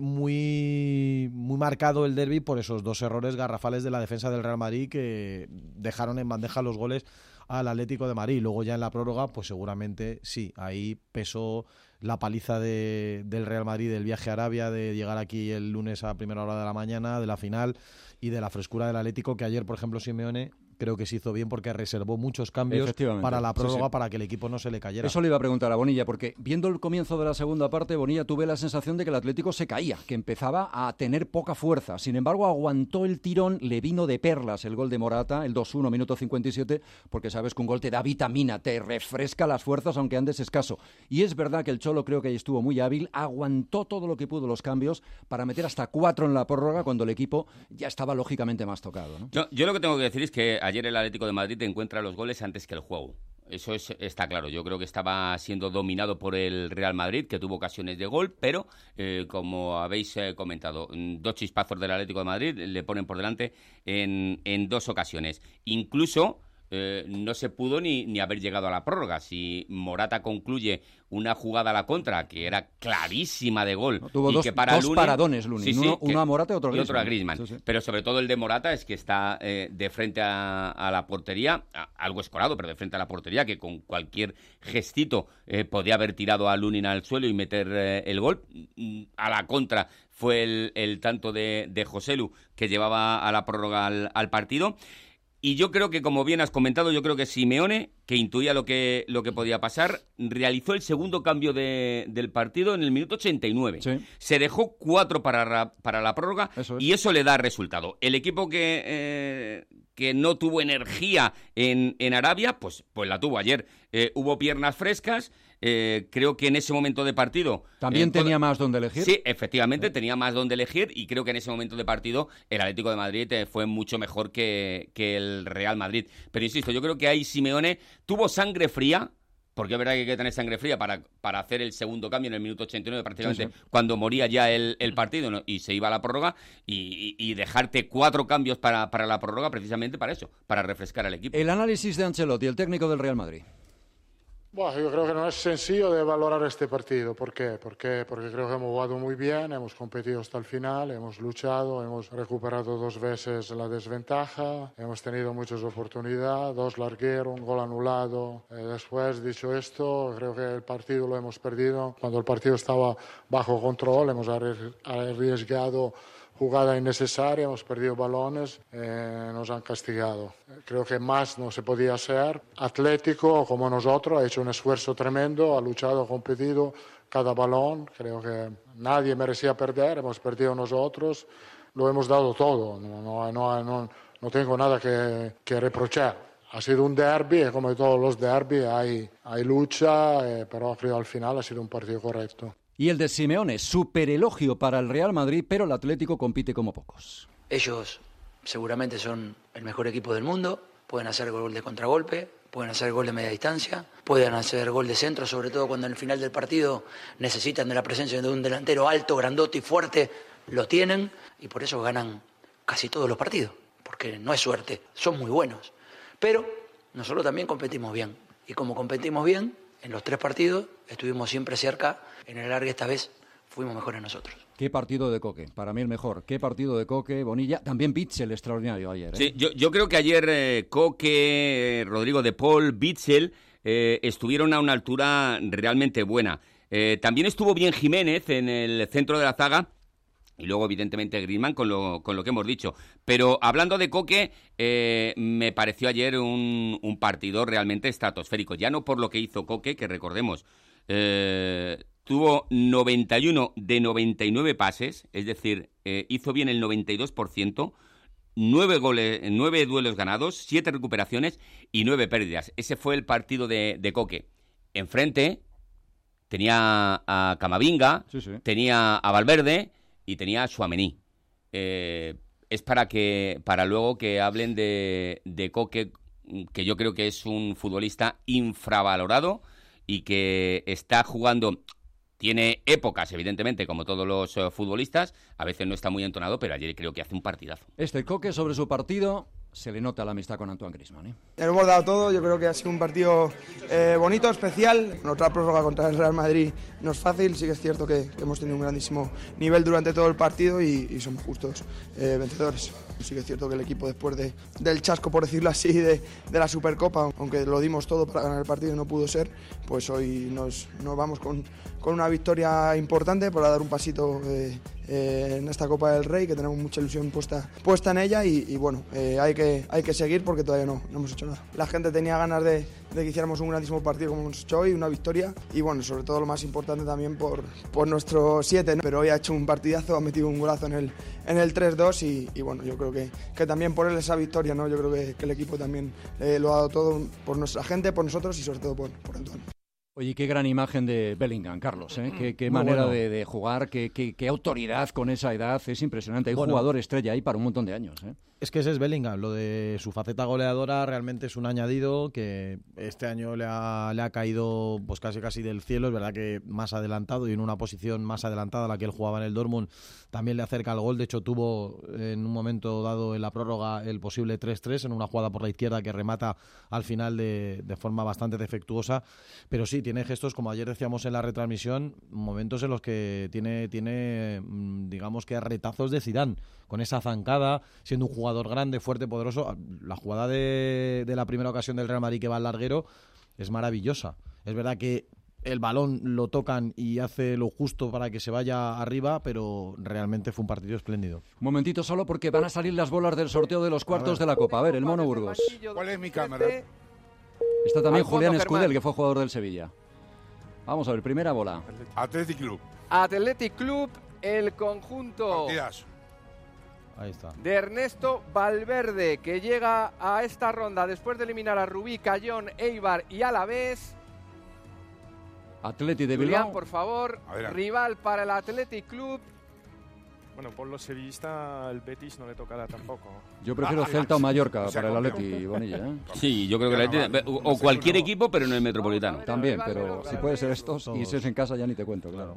muy muy marcado el derbi por esos dos errores garrafales de la defensa del Real Madrid, que dejaron en bandeja los goles al Atlético de Madrid. Luego ya en la prórroga, pues seguramente sí, ahí pesó la paliza de, del Real Madrid, del viaje a Arabia, de llegar aquí el lunes a primera hora de la mañana, de la final, y de la frescura del Atlético, que ayer, por ejemplo, Simeone creo que se hizo bien porque reservó muchos cambios para la prórroga, sí, sí, para que el equipo no se le cayera. Eso le iba a preguntar a Bonilla, porque viendo el comienzo de la segunda parte, Bonilla, tuve la sensación de que el Atlético se caía, que empezaba a tener poca fuerza. Sin embargo, aguantó el tirón, le vino de perlas el gol de Morata, el dos uno, minuto cincuenta y siete, porque sabes que un gol te da vitamina, te refresca las fuerzas aunque andes escaso. Y es verdad que el Cholo creo que ahí estuvo muy hábil, aguantó todo lo que pudo los cambios para meter hasta cuatro en la prórroga cuando el equipo ya estaba lógicamente más tocado, ¿no? Yo, yo lo que tengo que decir es que ayer el Atlético de Madrid encuentra los goles antes que el juego. Eso es, está claro. Yo creo que estaba siendo dominado por el Real Madrid, que tuvo ocasiones de gol, pero eh, como habéis eh, comentado, dos chispazos del Atlético de Madrid le ponen por delante en, en dos ocasiones. Incluso eh, no se pudo ni, ni haber llegado a la prórroga. Si Morata concluye una jugada a la contra que era clarísima de gol, no, tuvo y dos, que para dos Lunin, paradones Lunin, sí, sí, uno, que, uno a Morata y otro a Griezmann, y otro a Griezmann. Sí, sí. Pero sobre todo el de Morata es que está eh, de frente a, a la portería, a, algo escorado, pero de frente a la portería, que con cualquier gestito eh, podía haber tirado a Lunin al suelo y meter eh, el gol. A la contra fue el, el tanto de, de Joselu, que llevaba a la prórroga al, al partido. Y yo creo que, como bien has comentado, yo creo que Simeone, que intuía lo que, lo que podía pasar, realizó el segundo cambio de, del partido en el minuto ochenta y nueve. Sí. Se dejó cuatro para, para la prórroga, eso es. Y eso le da resultado. El equipo que, eh, que no tuvo energía en, en Arabia, pues, pues la tuvo ayer. Eh, hubo piernas frescas. Eh, creo que en ese momento de partido... ¿También eh, tenía más donde elegir? Sí, efectivamente, sí. tenía más donde elegir, y creo que en ese momento de partido el Atlético de Madrid eh, fue mucho mejor que, que el Real Madrid. Pero insisto, yo creo que ahí Simeone tuvo sangre fría, porque es verdad que hay que tener sangre fría para, para hacer el segundo cambio en el minuto ochenta y nueve, prácticamente, sí, sí. cuando moría ya el, el partido, ¿no? Y se iba a la prórroga, y, y, y dejarte cuatro cambios para, para la prórroga, precisamente para eso, para refrescar al equipo. El análisis de Ancelotti, el técnico del Real Madrid. Bueno, yo creo que no es sencillo de valorar este partido. ¿Por qué? Porque, porque creo que hemos jugado muy bien, hemos competido hasta el final, hemos luchado, hemos recuperado dos veces la desventaja, hemos tenido muchas oportunidades, dos largueros, un gol anulado. Eh, después, dicho esto, creo que el partido lo hemos perdido. Cuando el partido estaba bajo control, hemos arriesgado jugada innecesaria, hemos perdido balones, eh, nos han castigado. Creo que más no se podía hacer. Atlético, como nosotros, ha hecho un esfuerzo tremendo, ha luchado, ha competido cada balón. Creo que nadie merecía perder, hemos perdido nosotros, lo hemos dado todo. No, no, no, no, no tengo nada que, que reprochar. Ha sido un derbi, y como todos los derbis hay, hay lucha, eh, pero creo al final ha sido un partido correcto. Y el de Simeone, súper elogio para el Real Madrid, pero el Atlético compite como pocos. Ellos seguramente son el mejor equipo del mundo, pueden hacer gol de contragolpe, pueden hacer gol de media distancia, pueden hacer gol de centro, sobre todo cuando en el final del partido necesitan de la presencia de un delantero alto, grandote y fuerte, lo tienen, y por eso ganan casi todos los partidos, porque no es suerte, son muy buenos. Pero nosotros también competimos bien, y como competimos bien, en los tres partidos estuvimos siempre cerca. En el alargue esta vez fuimos mejores nosotros. Qué partido de Coque, para mí el mejor. Qué partido de Coque, Bonilla. También Bitzel, extraordinario ayer. ¿eh? Sí, yo, yo creo que ayer eh, Coque, Rodrigo de Paul, Bitzel eh, estuvieron a una altura realmente buena. Eh, también estuvo bien Jiménez en el centro de la zaga. Y luego, evidentemente, Griezmann, con lo, con lo que hemos dicho. Pero hablando de Coque, eh, me pareció ayer un, un partido realmente estratosférico. Ya no por lo que hizo Coque, que recordemos, eh, tuvo noventa y uno de noventa y nueve pases, es decir, eh, hizo bien el noventa y dos por ciento, nueve goles, nueve duelos ganados, siete recuperaciones y nueve pérdidas. Ese fue el partido de, de Coque. Enfrente tenía a Camavinga, sí, sí. tenía a Valverde y tenía a Tchouaméni. Eh, es para que para luego que hablen de, de Coque, que yo creo que es un futbolista infravalorado y que está jugando. Tiene épocas, evidentemente, como todos los uh, futbolistas. A veces no está muy entonado, pero ayer creo que hace un partidazo. Este Coque, sobre su partido, se le nota la amistad con Antoine Griezmann, ¿eh? Lo hemos dado todo, yo creo que ha sido un partido eh, bonito, especial. Otra prórroga contra el Real Madrid no es fácil, sí que es cierto que, que hemos tenido un grandísimo nivel durante todo el partido y, y somos justos eh, vencedores. Sí que es cierto que el equipo, después de, del chasco, por decirlo así, de, de la Supercopa, aunque lo dimos todo para ganar el partido y no pudo ser, pues hoy nos, nos vamos con, con una victoria importante para dar un pasito eh, eh, en esta Copa del Rey, que tenemos mucha ilusión puesta, puesta en ella y, y bueno, eh, hay, que, hay que seguir porque todavía no, no hemos hecho nada. La gente tenía ganas de, de que hiciéramos un grandísimo partido como hemos hecho hoy, una victoria y bueno, sobre todo lo más importante también por, por nuestro siete, ¿no? Pero hoy ha hecho un partidazo, ha metido un golazo en el, en el tres dos y, y bueno, yo creo que, que también por él esa victoria, ¿no? Yo creo que, que el equipo también eh, lo ha dado todo por nuestra gente, por nosotros y sobre todo por, por Antoine. Oye, qué gran imagen de Bellingham, Carlos, ¿eh? Qué, qué Muy manera bueno. de, de jugar, qué, qué, qué autoridad con esa edad, es impresionante. Hay Bueno. jugador estrella ahí para un montón de años, ¿eh? Es que ese es Bellingham, lo de su faceta goleadora realmente es un añadido que este año le ha, le ha caído pues casi casi del cielo, es verdad que más adelantado y en una posición más adelantada a la que él jugaba en el Dortmund también le acerca al gol, de hecho tuvo en un momento dado en la prórroga el posible tres tres en una jugada por la izquierda que remata al final de, de forma bastante defectuosa, pero sí, tiene gestos como ayer decíamos en la retransmisión, momentos en los que tiene, tiene digamos que retazos de Zidane, con esa zancada, siendo un jugador grande, fuerte, poderoso. La jugada de, de la primera ocasión del Real Madrid que va al larguero es maravillosa. Es verdad que el balón lo tocan y hace lo justo para que se vaya arriba, pero realmente fue un partido espléndido. Un momentito solo porque van a salir las bolas del sorteo de los cuartos de la Copa. A ver, el Mono Burgos. ¿Cuál es mi cámara? Está también Al fondo, Julián Germán. Escudel, que fue jugador del Sevilla. Vamos a ver, primera bola. Athletic Club. Athletic Club, el conjunto Partidazo. Ahí está. de Ernesto Valverde, que llega a esta ronda después de eliminar a Rubí, Cayón, Eibar y Alavés. Atleti de Julián, Bilbao. por favor, A ver, a ver. rival para el Athletic Club. Bueno, por los sevillistas el Betis no le tocará tampoco. Yo prefiero Ah, Celta o Mallorca o sea, para el campeón. Atleti, Bonilla, ¿eh? Sí, yo creo que el Atleti- o, o cualquier equipo, pero no el Metropolitano. También, pero si puede ser estos y si es en casa ya ni te cuento, claro.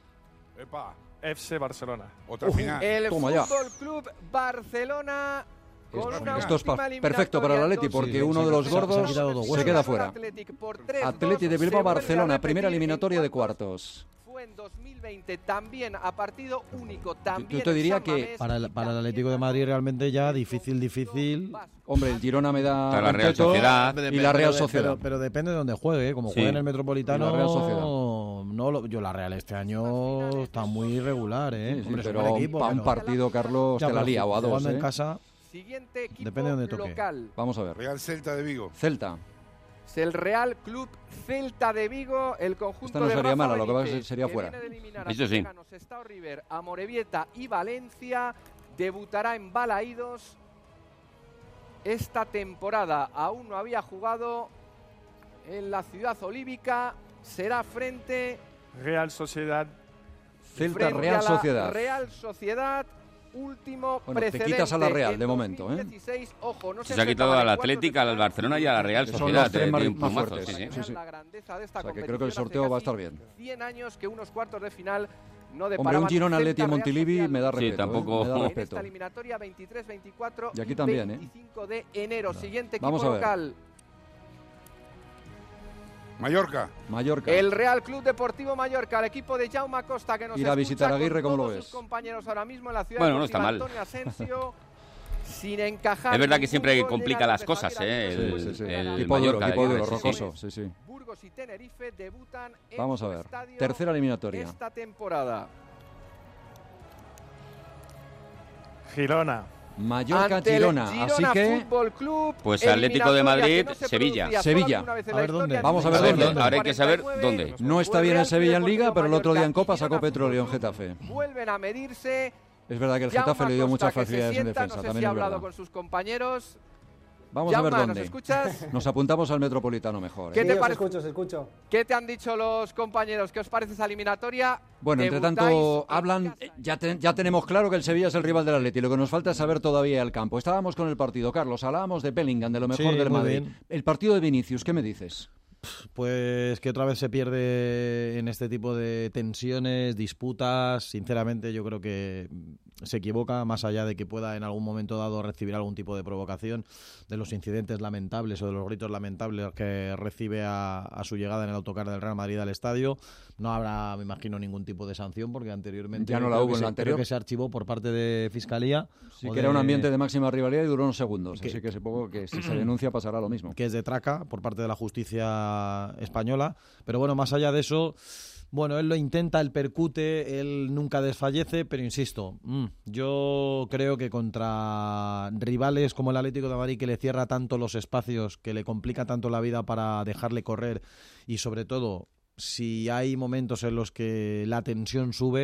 Epa, F C Barcelona. otra final. El Toma ya. Fútbol Club Barcelona. Con Esto, una esto es pa- última perfecto para el Atleti eliminatoria, porque dos- uno de los se ha- se ha gordos quitado dos se huevos. queda fuera. Athletic por tres Atleti dos, de se Bilbao, vuelve a Barcelona, primera repetir eliminatoria en de cuartos. cuartos. Fue en dos mil veinte también a partido único. Yo También te en diría San que Mamés, Para el, y para el también Atlético de Madrid realmente ya difícil, difícil. Hombre, el Girona me da Para la Real respeto Sociedad. y la Real Pero- Sociedad. Pero, pero depende de dónde juegue, ¿eh? Como Sí. juegue en el Metropolitano, Y la Real Sociedad. no lo- yo la Real este año está muy irregular, ¿eh? Sí, sí, Hombre, es un pero buen equipo, para un pero- partido, Carlos, Ya, te la pero lía o a dos, jugando ¿eh? en casa, Siguiente equipo Depende de dónde toque. local. Vamos a ver. Real Celta de Vigo. Celta. Es el Real Club Celta de Vigo, el conjunto Esta no de sería Rafa mala, lo que pasa Benítez, es que sería fuera. viene de eliminar a Eso sí. Tejeano, Sestao River, Amorebieta y Valencia, debutará en Balaídos esta temporada. Aún no había jugado en la ciudad olívica, será frente, Real Sociedad. Celta, frente Real a la Sociedad. Real Sociedad. Último Bueno, te precedente. quitas a la Real, en de momento, ¿eh? dos mil dieciséis, ojo, no Se, se ha quitado enfrentaban al en cuartos de Atlético, al final. Barcelona y a la Real Que son Sociedad. los tres eh, más- de un más plumazo, fuertes. sí, sí. Sí, sí. La grandeza de esta O sea, que creo competición que el hace sorteo va a casi estar bien. cien años que unos cuartos de final no Hombre, deparaban un Girona, Celta, Atleti y Real Montilivi Sociedad. me da Sí, respeto, ¿eh? tampoco- Me da En respeto. esta eliminatoria veintitrés, veinticuatro Y aquí y también, ¿eh? veinticinco de enero. Siguiente Vamos equipo a ver. local. Mallorca. Mallorca. El Real Club Deportivo Mallorca, el equipo de Jaume Costa que nos Ir a escucha visitar a Aguirre, con ¿cómo lo todos ves? sus compañeros ahora mismo en la ciudad Bueno, no deportiva está mal. Antonio Asensio, sin encajar. Es verdad que ningún siempre gol, complica llega las desde cosas, Javier ¿eh? Aguirre, El, Sí, sí, sí. el Tipo duro, Mallorca, tipo ya duro, ves, sí, sí. rocoso. Sí, sí. Burgos y Tenerife debutan en Vamos a su ver. estadio Tercera eliminatoria. esta temporada. Girona. Mallorca, Ante el Girona. Así que Fútbol Club, Pues Atlético de eliminatoria Madrid, que no se Sevilla. producía Sevilla. solamente una vez en A la ver dónde. historia, Vamos a en ver mil dónde. novecientos Ahora hay que saber cuarenta y nueve. dónde. no está Fue bien el Real Sevilla en Club Liga, Deportivo pero el otro día en Mallorca Copa y sacó Girona Petróleo en Fútbol Club. Getafe. Vuelven a medirse. Es verdad que el Jaume Getafe le dio Acosta, muchas que se facilidades en sienta, defensa, no sé también si ha es hablado verdad. con sus compañeros. Vamos a ver Jaume, ¿nos dónde. escuchas? Nos apuntamos al Metropolitano mejor. ¿Qué ¿eh? te os parece? escucho, os escucho. ¿Qué te han dicho los compañeros? ¿Qué os parece esa eliminatoria? Bueno, entre tanto, Debutáis en hablan, casa. eh, ya, te- ya tenemos claro que el Sevilla es el rival del Atleti, lo que nos falta es saber todavía el campo. Estábamos con el partido, Carlos, hablábamos de Bellingham, de lo mejor Sí, del muy Madrid. bien. El partido de Vinicius, ¿qué me dices? Pues que otra vez se pierde en este tipo de tensiones, disputas. Sinceramente, yo creo que se equivoca, más allá de que pueda en algún momento dado recibir algún tipo de provocación, de los incidentes lamentables o de los gritos lamentables que recibe a, a su llegada en el autocar del Real Madrid al estadio. No habrá, me imagino, ningún tipo de sanción porque anteriormente Ya no la creo hubo que en se- la anterior. creo que se archivó por parte de Fiscalía. Sí, o que era de- un ambiente de máxima rivalidad y duró unos segundos, Que- así que supongo que si se denuncia pasará lo mismo. que es de traca por parte de la justicia española. Pero bueno, más allá de eso, bueno, él lo intenta, él percute, él nunca desfallece, pero insisto, mm, yo creo que contra rivales como el Atlético de Madrid, que le cierra tanto los espacios, que le complica tanto la vida para dejarle correr y sobre todo, si hay momentos en los que la tensión sube,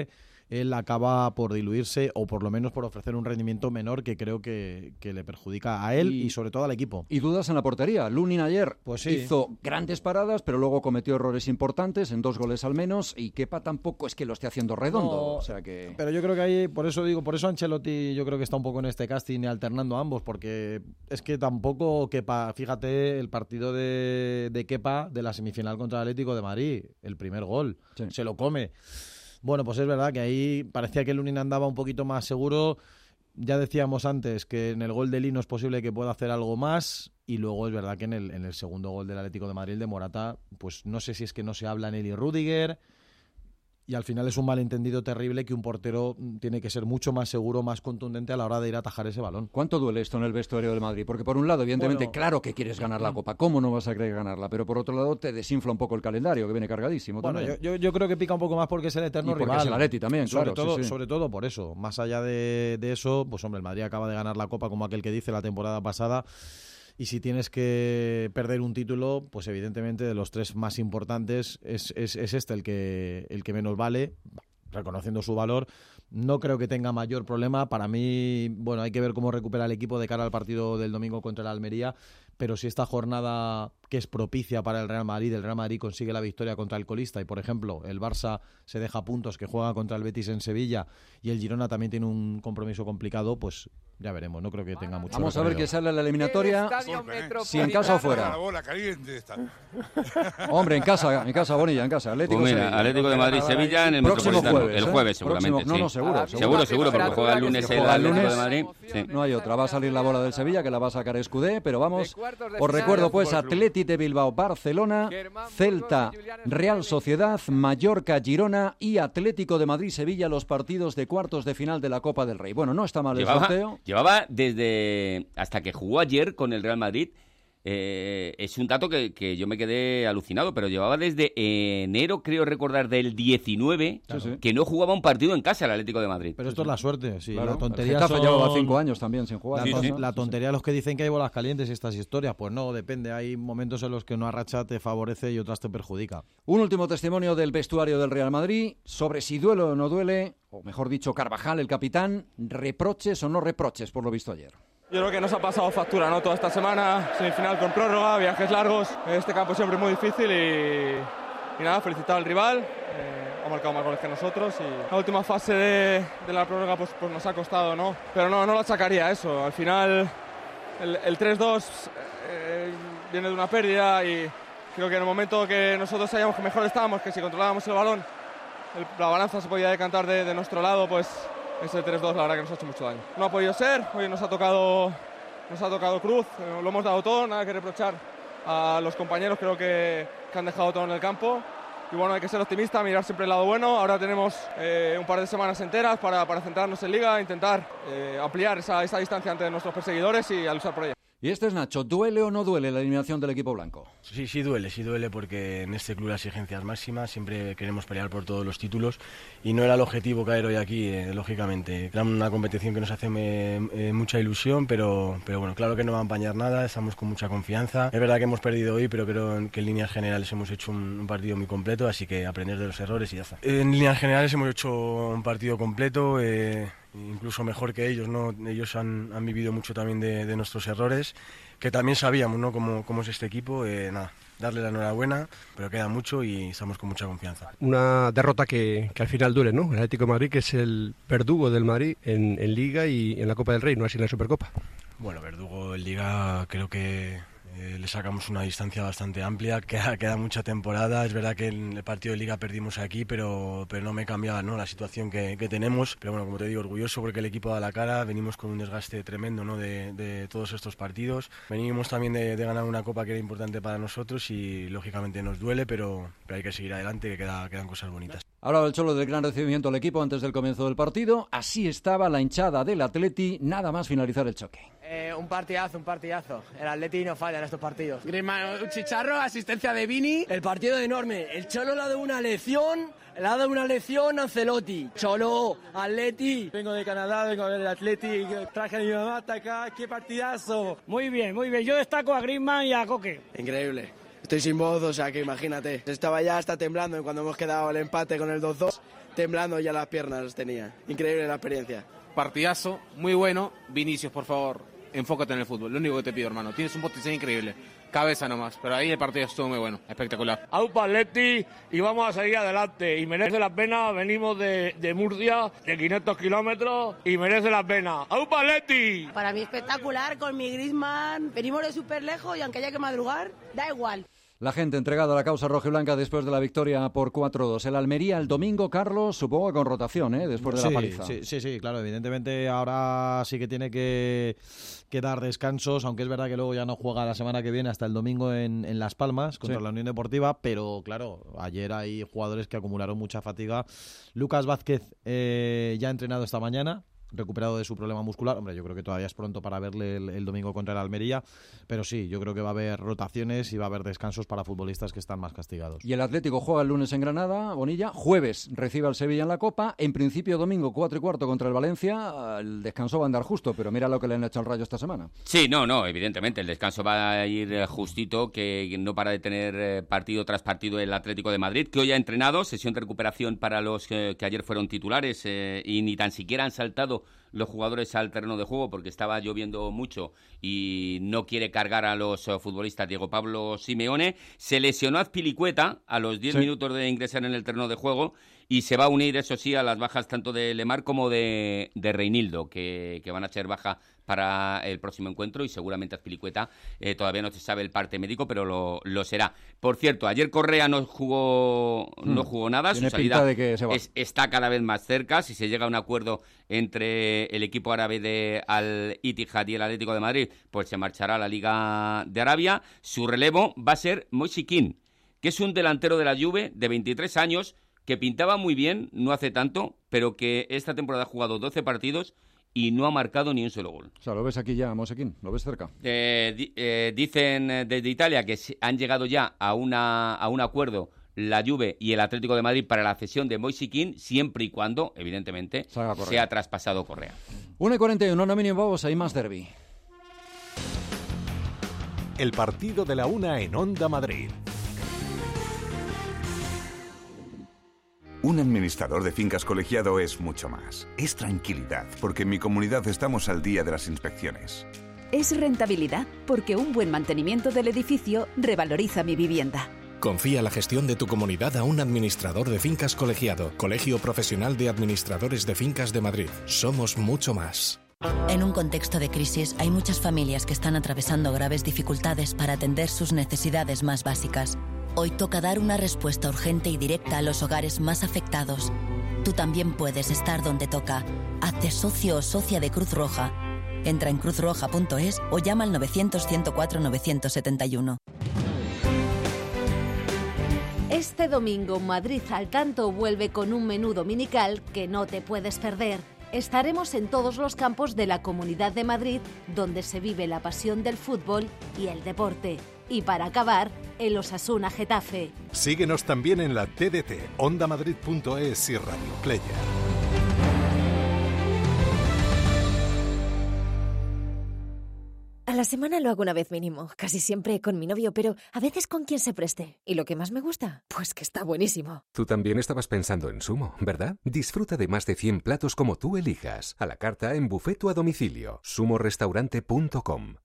él acaba por diluirse o por lo menos por ofrecer un rendimiento menor que creo que, que le perjudica a él y, y sobre todo al equipo. Y dudas en la portería. Lunin ayer pues sí. hizo grandes paradas, pero luego cometió errores importantes, en dos goles al menos, y Kepa tampoco es que lo esté haciendo redondo. No, o sea que... Pero yo creo que ahí, por eso digo, por eso Ancelotti yo creo que está un poco en este casting alternando a ambos, porque es que tampoco Kepa, fíjate el partido de, de Kepa de la semifinal contra el Atlético de Madrid, el primer gol, sí. se lo come. Bueno, pues es verdad que ahí parecía que el Lunin andaba un poquito más seguro. Ya decíamos antes que en el gol de Lino es posible que pueda hacer algo más, y luego es verdad que en el, en el segundo gol del Atlético de Madrid de Morata, pues no sé si es que no se habla en él y Rüdiger, y al final es un malentendido terrible que un portero tiene que ser mucho más seguro, más contundente a la hora de ir a atajar ese balón. ¿Cuánto duele esto en el vestuario del Madrid? Porque por un lado, evidentemente, bueno, claro que quieres ganar la Copa, ¿cómo no vas a querer ganarla? Pero por otro lado te desinfla un poco el calendario, que viene cargadísimo. Bueno, también. Yo, yo, yo creo que pica un poco más porque es el eterno y porque rival. es el Atleti también, sobre claro. Todo, sí, sí. Sobre todo por eso. Más allá de, de eso, pues hombre, el Madrid acaba de ganar la Copa como aquel que dice la temporada pasada. Y si tienes que perder un título, pues evidentemente de los tres más importantes es, es, es este el que, el que menos vale, reconociendo su valor. No creo que tenga mayor problema. Para mí, bueno, hay que ver cómo recupera el equipo de cara al partido del domingo contra el Almería, pero si esta jornada que es propicia para el Real Madrid, el Real Madrid consigue la victoria contra el colista y, por ejemplo, el Barça se deja puntos que juega contra el Betis en Sevilla y el Girona también tiene un compromiso complicado, pues ya veremos, no creo que tenga mucho Vamos a ver qué sale en la eliminatoria, si en ¿eh? casa o fuera. La bola caliente está. Hombre, en casa, en casa, Bonilla, en casa. Atlético, pues mira, Atlético de Madrid, Sevilla en el próximo Metropolitano. Jueves, el ¿eh? jueves, seguramente. Próximo, sí. No, no, seguro. Seguro, seguro, porque juega el lunes el Atlético de Madrid. Sí. No hay otra, va a salir la bola del Sevilla, que la va a sacar Escudé, pero vamos, os recuerdo pues Atleti de Bilbao, Barcelona, Celta, Real Sociedad, Mallorca, Girona y Atlético de Madrid, Sevilla, los partidos de cuartos de final de la Copa del Rey. Bueno, no está mal el llevaba, sorteo. Llevaba desde hasta que jugó ayer con el Real Madrid. Eh, es un dato que, que yo me quedé alucinado, pero llevaba desde enero, creo recordar, del diecinueve, claro, que no jugaba un partido en casa el Atlético de Madrid. Pero esto es la suerte, sí. Claro, la tontería el son... llevaba cinco años también sin jugar. La, sí, ton sí. la tontería de los que dicen que hay bolas calientes y estas historias, pues no, depende. Hay momentos en los que una racha te favorece y otras te perjudica. Un último testimonio del vestuario del Real Madrid sobre si duele o no duele, o mejor dicho, Carvajal, el capitán, reproches o no reproches por lo visto ayer. Yo creo que nos ha pasado factura, ¿no? Toda esta semana, semifinal con prórroga, viajes largos. Este campo siempre es muy difícil y, y nada, felicitar al rival. Eh, ha marcado más goles que nosotros y la última fase de, de la prórroga pues, pues nos ha costado, ¿no? Pero no, no lo achacaría eso. Al final el, el tres dos eh, viene de una pérdida y creo que en el momento que nosotros sabíamos que mejor estábamos, que si controlábamos el balón, el, la balanza se podía decantar de, de nuestro lado, pues ese tres dos la verdad que nos ha hecho mucho daño. No ha podido ser, hoy nos ha tocado, nos ha tocado cruz, eh, lo hemos dado todo, nada que reprochar a los compañeros, creo que, que han dejado todo en el campo. Y bueno, hay que ser optimista, mirar siempre el lado bueno. Ahora tenemos eh, un par de semanas enteras para, para centrarnos en Liga, intentar eh, ampliar esa, esa distancia ante nuestros perseguidores y a luchar por ella. Y este es Nacho, ¿duele o no duele la eliminación del equipo blanco? Sí, sí duele, sí duele porque en este club la exigencia es máxima, siempre queremos pelear por todos los títulos y no era el objetivo caer hoy aquí, eh, lógicamente. Era una competición que nos hace me, eh, mucha ilusión, pero, pero bueno, claro que no va a empañar nada, estamos con mucha confianza. Es verdad que hemos perdido hoy, pero creo que en líneas generales hemos hecho un, un partido muy completo, así que aprender de los errores y ya está. En líneas generales hemos hecho un partido completo, eh, incluso mejor que ellos, ¿no? Ellos han, han vivido mucho también de, de nuestros errores, que también sabíamos, ¿no? Cómo, cómo es este equipo, eh, nada, darle la enhorabuena, pero queda mucho y estamos con mucha confianza. Una derrota que, que al final duele, ¿no? El Atlético de Madrid, que es el verdugo del Madrid en, en Liga y en la Copa del Rey, no así en la Supercopa. Bueno, verdugo en Liga creo que Eh, le sacamos una distancia bastante amplia, queda, queda mucha temporada, es verdad que en el partido de Liga perdimos aquí, pero, pero no me cambiaba, ¿no? La situación que, que tenemos, pero bueno, como te digo, orgulloso porque el equipo da la cara, venimos con un desgaste tremendo, ¿no? de, de todos estos partidos, venimos también de, de ganar una copa que era importante para nosotros y lógicamente nos duele, pero, pero hay que seguir adelante, que queda, quedan cosas bonitas. Hablaba el Cholo del gran recibimiento al equipo antes del comienzo del partido, así estaba la hinchada del Atleti, nada más finalizar el choque. Eh, un partidazo, un partidazo. El Atleti no falla en estos partidos. Griezmann, un chicharro, asistencia de Vini. El partido enorme. El Cholo le ha dado una lección, le ha dado una lección a Ancelotti. Cholo, Atleti. Vengo de Canadá, vengo a ver el Atleti. Traje a mi mamá hasta acá. ¡Qué partidazo! Muy bien, muy bien. Yo destaco a Griezmann y a Coque. Increíble. Estoy sin voz, o sea que imagínate. Estaba ya hasta temblando cuando hemos quedado el empate con el dos dos. temblando ya las piernas tenía. Increíble la experiencia. Partidazo, muy bueno. Vinicius, por favor, enfócate en el fútbol. Lo único que te pido, hermano. Tienes un potencial increíble. Cabeza nomás. Pero ahí el partido estuvo muy bueno. Espectacular. Aupa Atleti y vamos a seguir adelante. Y merece la pena. Venimos de, de Murcia, de quinientos kilómetros, y merece la pena. ¡Aupa Atleti! Para mí espectacular con mi Griezmann. Venimos de súper lejos y aunque haya que madrugar, da igual. La gente entregada a la causa rojiblanca después de la victoria por cuatro dos. El Almería el domingo, Carlos, supongo que con rotación, ¿eh? Después de sí, la paliza. Sí, sí, sí, claro. Evidentemente ahora sí que tiene que, que dar descansos, aunque es verdad que luego ya no juega la semana que viene hasta el domingo en, en Las Palmas contra sí. la Unión Deportiva, pero claro, ayer hay jugadores que acumularon mucha fatiga. Lucas Vázquez eh, ya ha entrenado esta mañana, recuperado de su problema muscular. Hombre, yo creo que todavía es pronto para verle el, el domingo contra el Almería, pero sí, yo creo que va a haber rotaciones y va a haber descansos para futbolistas que están más castigados. Y el Atlético juega el lunes en Granada, Bonilla, jueves recibe al Sevilla en la Copa, en principio domingo cuatro y cuarto contra el Valencia, el descanso va a andar justo, pero mira lo que le han hecho al Rayo esta semana. Sí, no, no, evidentemente, el descanso va a ir justito, que no para de tener partido tras partido el Atlético de Madrid, que hoy ha entrenado, sesión de recuperación para los que, que ayer fueron titulares eh, y ni tan siquiera han saltado los jugadores al terreno de juego porque estaba lloviendo mucho y no quiere cargar a los futbolistas. Diego Pablo Simeone se lesionó a Azpilicueta a los diez sí. minutos de ingresar en el terreno de juego y se va a unir, eso sí, a las bajas tanto de Lemar como de, de Reinildo, que, que van a ser baja para el próximo encuentro y seguramente Azpilicueta eh, todavía no se sabe el parte médico, pero lo, lo será. Por cierto, ayer Correa no jugó hmm. no jugó nada, Tiene su salida pinta de que se va. Es, está cada vez más cerca. Si se llega a un acuerdo entre el equipo árabe de Al Ittihad y el Atlético de Madrid, pues se marchará a la Liga de Arabia. Su relevo va a ser Moise Kean, que es un delantero de la Juve de veintitrés años, que pintaba muy bien, no hace tanto, pero que esta temporada ha jugado doce partidos y no ha marcado ni un solo gol. O sea, ¿lo ves aquí ya, Moise Kean? ¿Lo ves cerca? Eh, di, eh, dicen desde Italia que han llegado ya a, una, a un acuerdo la Juve y el Atlético de Madrid para la cesión de Moise Kean, siempre y cuando, evidentemente, sea traspasado Correa. una y cuarenta y uno, no mínimo vamos, hay más derbi. El partido de la una en Onda Madrid. Un administrador de fincas colegiado es mucho más. Es tranquilidad, porque en mi comunidad estamos al día de las inspecciones. Es rentabilidad, porque un buen mantenimiento del edificio revaloriza mi vivienda. Confía la gestión de tu comunidad a un administrador de fincas colegiado. Colegio Profesional de Administradores de Fincas de Madrid. Somos mucho más. En un contexto de crisis, hay muchas familias que están atravesando graves dificultades para atender sus necesidades más básicas. Hoy toca dar una respuesta urgente y directa a los hogares más afectados. Tú también puedes estar donde toca. Hazte socio o socia de Cruz Roja. Entra en cruz roja punto es o llama al novecientos, ciento cuatro, novecientos setenta y uno. Este domingo Madrid al Tanto vuelve con un menú dominical que no te puedes perder. Estaremos en todos los campos de la Comunidad de Madrid, donde se vive la pasión del fútbol y el deporte. Y para acabar, el Osasuna Getafe. Síguenos también en la T D T, onda madrid punto es y Radio Player. A la semana lo hago una vez mínimo, casi siempre con mi novio, pero a veces con quien se preste. ¿Y lo que más me gusta? Pues que está buenísimo. Tú también estabas pensando en Sumo, ¿verdad? Disfruta de más de cien platos como tú elijas, a la carta, en buffet o a domicilio. sumo restaurante punto com.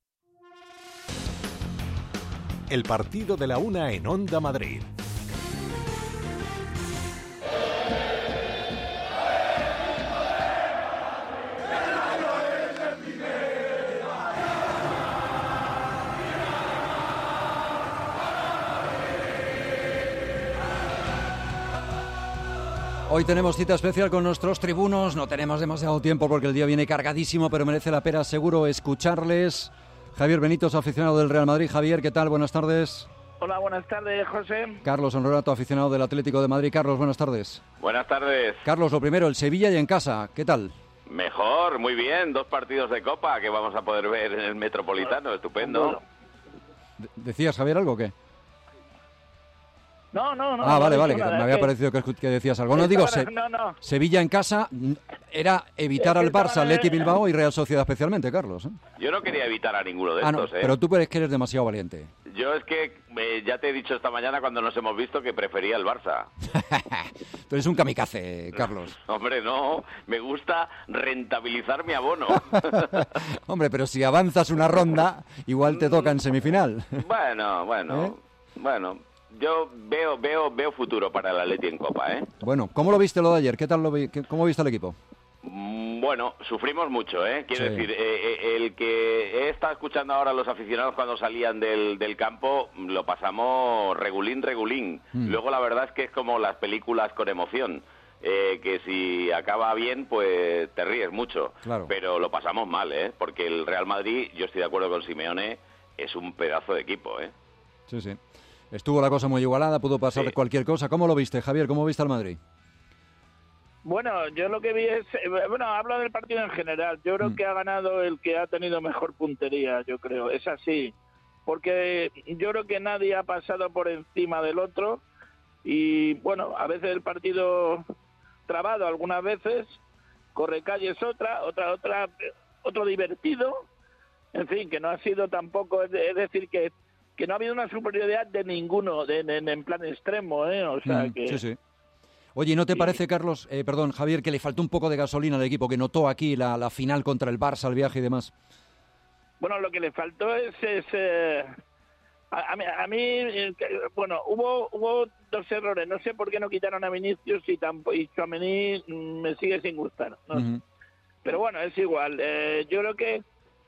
El partido de la una en Onda Madrid. Hoy tenemos cita especial con nuestros tribunos, no tenemos demasiado tiempo porque el día viene cargadísimo, pero merece la pena seguro escucharles. Javier Benítez, aficionado del Real Madrid. Javier, ¿qué tal? Buenas tardes. Hola, buenas tardes, José. Carlos Honorato, aficionado del Atlético de Madrid. Carlos, buenas tardes. Buenas tardes. Carlos, lo primero, el Sevilla y en casa, ¿qué tal? Mejor, muy bien, dos partidos de Copa que vamos a poder ver en el Metropolitano, estupendo. ¿Decías, Javier, algo o qué? No, no, no. Ah, vale, no vale, que nada, me había que... parecido que, que decías algo. No, digo, se... no, no. Sevilla en casa era evitar es al Barça, en... Leti Bilbao y Real Sociedad especialmente, Carlos. ¿eh? Yo no quería evitar a ninguno de ah, estos, no, ¿eh? Pero tú crees que eres demasiado valiente. Yo es que eh, ya te he dicho esta mañana cuando nos hemos visto que prefería el Barça. Tú eres un kamikaze, Carlos. Hombre, no, me gusta rentabilizar mi abono. Hombre, pero si avanzas una ronda, igual te toca en semifinal. Bueno, bueno, ¿Eh? bueno. Yo veo veo veo futuro para el Atleti en Copa, ¿eh? Bueno, ¿cómo lo viste lo de ayer? ¿Qué tal lo vi? ¿Cómo viste el equipo? Bueno, sufrimos mucho, ¿eh? Quiero Sí. decir, eh, el que he estado escuchando ahora a los aficionados cuando salían del, del campo, lo pasamos regulín, regulín. Mm. Luego la verdad es que es como las películas con emoción, eh, que si acaba bien, pues te ríes mucho. Claro. Pero lo pasamos mal, ¿eh? Porque el Real Madrid, yo estoy de acuerdo con Simeone, es un pedazo de equipo, ¿eh? Sí, sí. Estuvo la cosa muy igualada, pudo pasar Sí. cualquier cosa. ¿Cómo lo viste, Javier? ¿Cómo viste al Madrid? Bueno, yo lo que vi es, eh, bueno, hablo del partido en general. Yo creo Mm. que ha ganado el que ha tenido mejor puntería, yo creo. Es así. Porque yo creo que nadie ha pasado por encima del otro. Y bueno, a veces el partido trabado, algunas veces. Correcalle es otra, otra, otra, otro divertido. En fin, que no ha sido tampoco, es de- es decir, que, que no ha habido una superioridad de ninguno de, en, en plan extremo, ¿eh? O sea Mm, que... Sí, sí. Oye, ¿y no te parece, Carlos, eh, perdón, Javier, que le faltó un poco de gasolina al equipo, que notó aquí la, la final contra el Barça, el viaje y demás? Bueno, lo que le faltó es... es eh, a, a mí, a mí, eh, que- bueno, hubo hubo dos errores. No sé por qué no quitaron a Vinicius y, tampoco, y Tchouaméni mm, me sigue sin gustar. ¿no? Ujú. Pero bueno, es igual. Eh, yo creo que...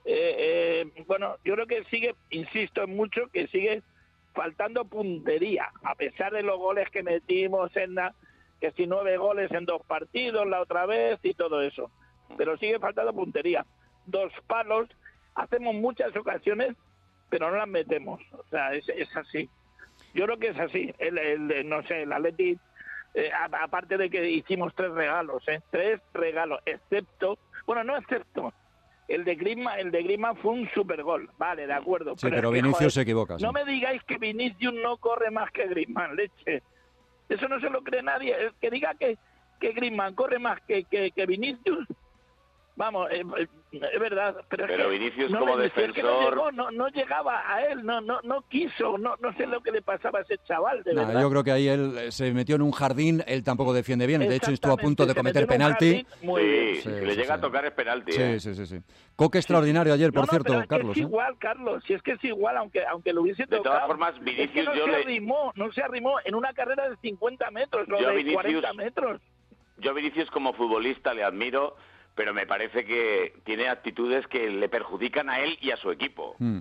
eh, eh, bueno, yo creo que sigue, insisto en mucho, que sigue faltando puntería. A pesar de los goles que metimos en la... que si nueve goles en dos partidos la otra vez y todo eso. Pero sigue faltando puntería. Dos palos, hacemos muchas ocasiones, pero no las metemos. O sea, es, es así. Yo creo que es así. El, el, no sé, el Atleti, eh, a- aparte de que hicimos tres regalos, ¿eh? Tres regalos, excepto, bueno, no excepto, el de Griezmann, el de Griezmann fue un supergol. Vale, de acuerdo. Sí, pero es que, Vinicius joder, se equivoca, sí. No me digáis que Vinicius no corre más que Griezmann, leche. Eso no se lo cree nadie. El que diga que, que Griezmann corre más que, que, que Vinicius, vamos, eh, eh, es verdad. Pero, es Pero que Vinicius no como le- si es que no, defensor- llegó, no, no llegaba a él, no, no, no quiso, no, no sé lo que le pasaba a ese chaval, de Nah, verdad. yo creo que ahí él eh, se metió en un jardín, él tampoco defiende bien, de hecho estuvo a punto de Exactamente, cometer se metió en un penalti. jardín, muy bien. Sí, Sí, si le sí, llega sí. a tocar es penalti, ¿eh? Sí, sí, sí, sí. Coque extraordinario ayer, por No, no, cierto, pero es que Carlos. es ¿eh? igual, Carlos, si es que es igual, aunque aunque lo hubiese De tocado. todas formas, es que Vinicius no yo se le... arrimó, no se arrimó en una carrera de cincuenta metros, lo Yo a de Vinicius- cuarenta metros. Yo a Vinicius como futbolista le admiro, pero me parece que tiene actitudes que le perjudican a él y a su equipo. Mm.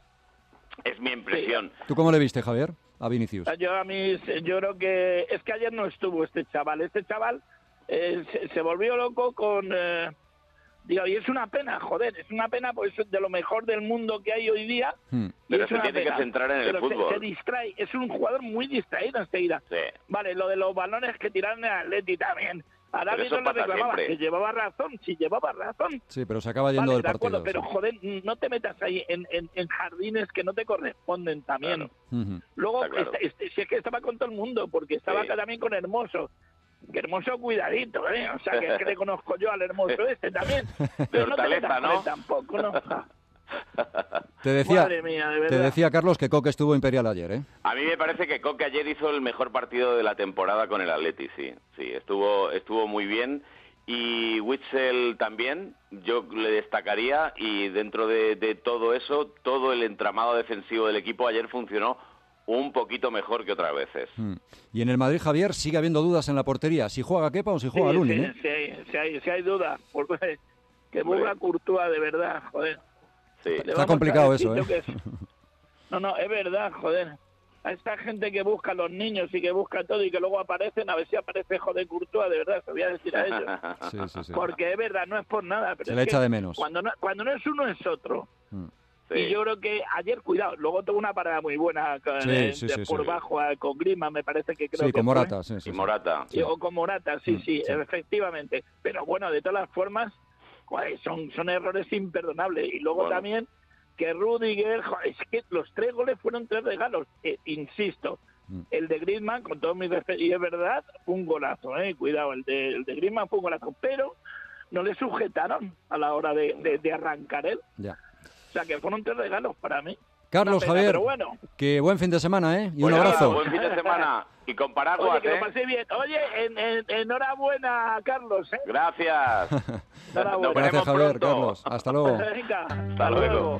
Es mi impresión. ¿Tú cómo le viste, Javier, a Vinicius? Yo a mí, yo creo que es que ayer no estuvo este chaval. Este chaval eh, se, se volvió loco con... Eh, digo, y es una pena, joder, es una pena porque es de lo mejor del mundo que hay hoy día. Mm. y Pero es se una tiene que pena. centrar en el Pero se- fútbol. Se, distrae, es un jugador muy distraído enseguida. Sí. Vale, lo de los balones que tiraron en Atleti también. A Pero David eso no le pasa reclamaba, siempre. que llevaba razón, sí, llevaba razón. Sí, pero se acaba yendo Vale, del de acuerdo, partido. pero joder, no te metas ahí en, en, en jardines que no te corresponden también. sí. Ujú. Luego, Está claro. este- este- si es que estaba con todo el mundo, porque estaba Sí. acá también con Hermoso. Que Hermoso, cuidadito, ¿eh? O sea, que, es que le conozco yo al Hermoso este también. Pero no te Hortaleza, metas con ¿no? él tampoco, ¿no? Te decía, Madre mía, de te verdad. decía, Carlos, que Coque estuvo imperial ayer, ¿eh? A mí me parece que Coque ayer hizo el mejor partido de la temporada con el Atleti, sí. Sí, estuvo, estuvo muy bien. Y Witsel también, yo le destacaría, y dentro de, de todo eso, todo el entramado defensivo del equipo ayer funcionó un poquito mejor que otras veces. Mm. Y en el Madrid, Javier, sigue habiendo dudas en la portería. Si juega Kepa o si juega Sí, Lunin, sí, ¿eh? sí, hay- sí hay, sí hay duda. Porque que Hombre. busca Courtois, de verdad, joder. Sí. Le Está vamos a complicado decir eso, lo ¿eh? que es. No, no, es verdad, joder. A esta gente que busca a los niños y que busca todo y que luego aparecen, a ver si aparece joder Courtois, de verdad, se lo voy a decir a ellos. Sí, sí, sí. Porque es verdad, no es por nada. Pero Se es le que echa de menos. Cuando no, cuando no es uno, es otro. Mm. Sí. Y yo creo que ayer, cuidado, luego tuvo una parada muy buena con, Sí, eh, sí, de sí, por sí. bajo a- con Grima, me parece que creo Sí, que con fue. Morata, sí, sí. Y sí. Morata. Sí, o con Morata, sí, Mm, sí, sí. efectivamente. Pero bueno, de todas las formas, joder, son, son errores imperdonables. Y luego Bueno. también que Rudiger, joder, es que los tres goles fueron tres regalos, eh, insisto. Mm. El de Griezmann, con todo mi respeto, y es verdad, fue un golazo, eh, cuidado, el de, el de Griezmann fue un golazo, pero no le sujetaron a la hora de, de, de arrancar él. Ya. O sea, que fueron tres regalos para mí. Carlos, pena, Javier, pero bueno. que buen fin de semana, ¿eh? Y un Bueno, abrazo. Buen fin de semana. Y con paraguas, Oye, que ¿eh? lo pasé bien. Oye, en, en, enhorabuena, Carlos, ¿eh? Gracias. Enhorabuena. Gracias, Javier, Carlos. Hasta luego. Venga, Hasta luego.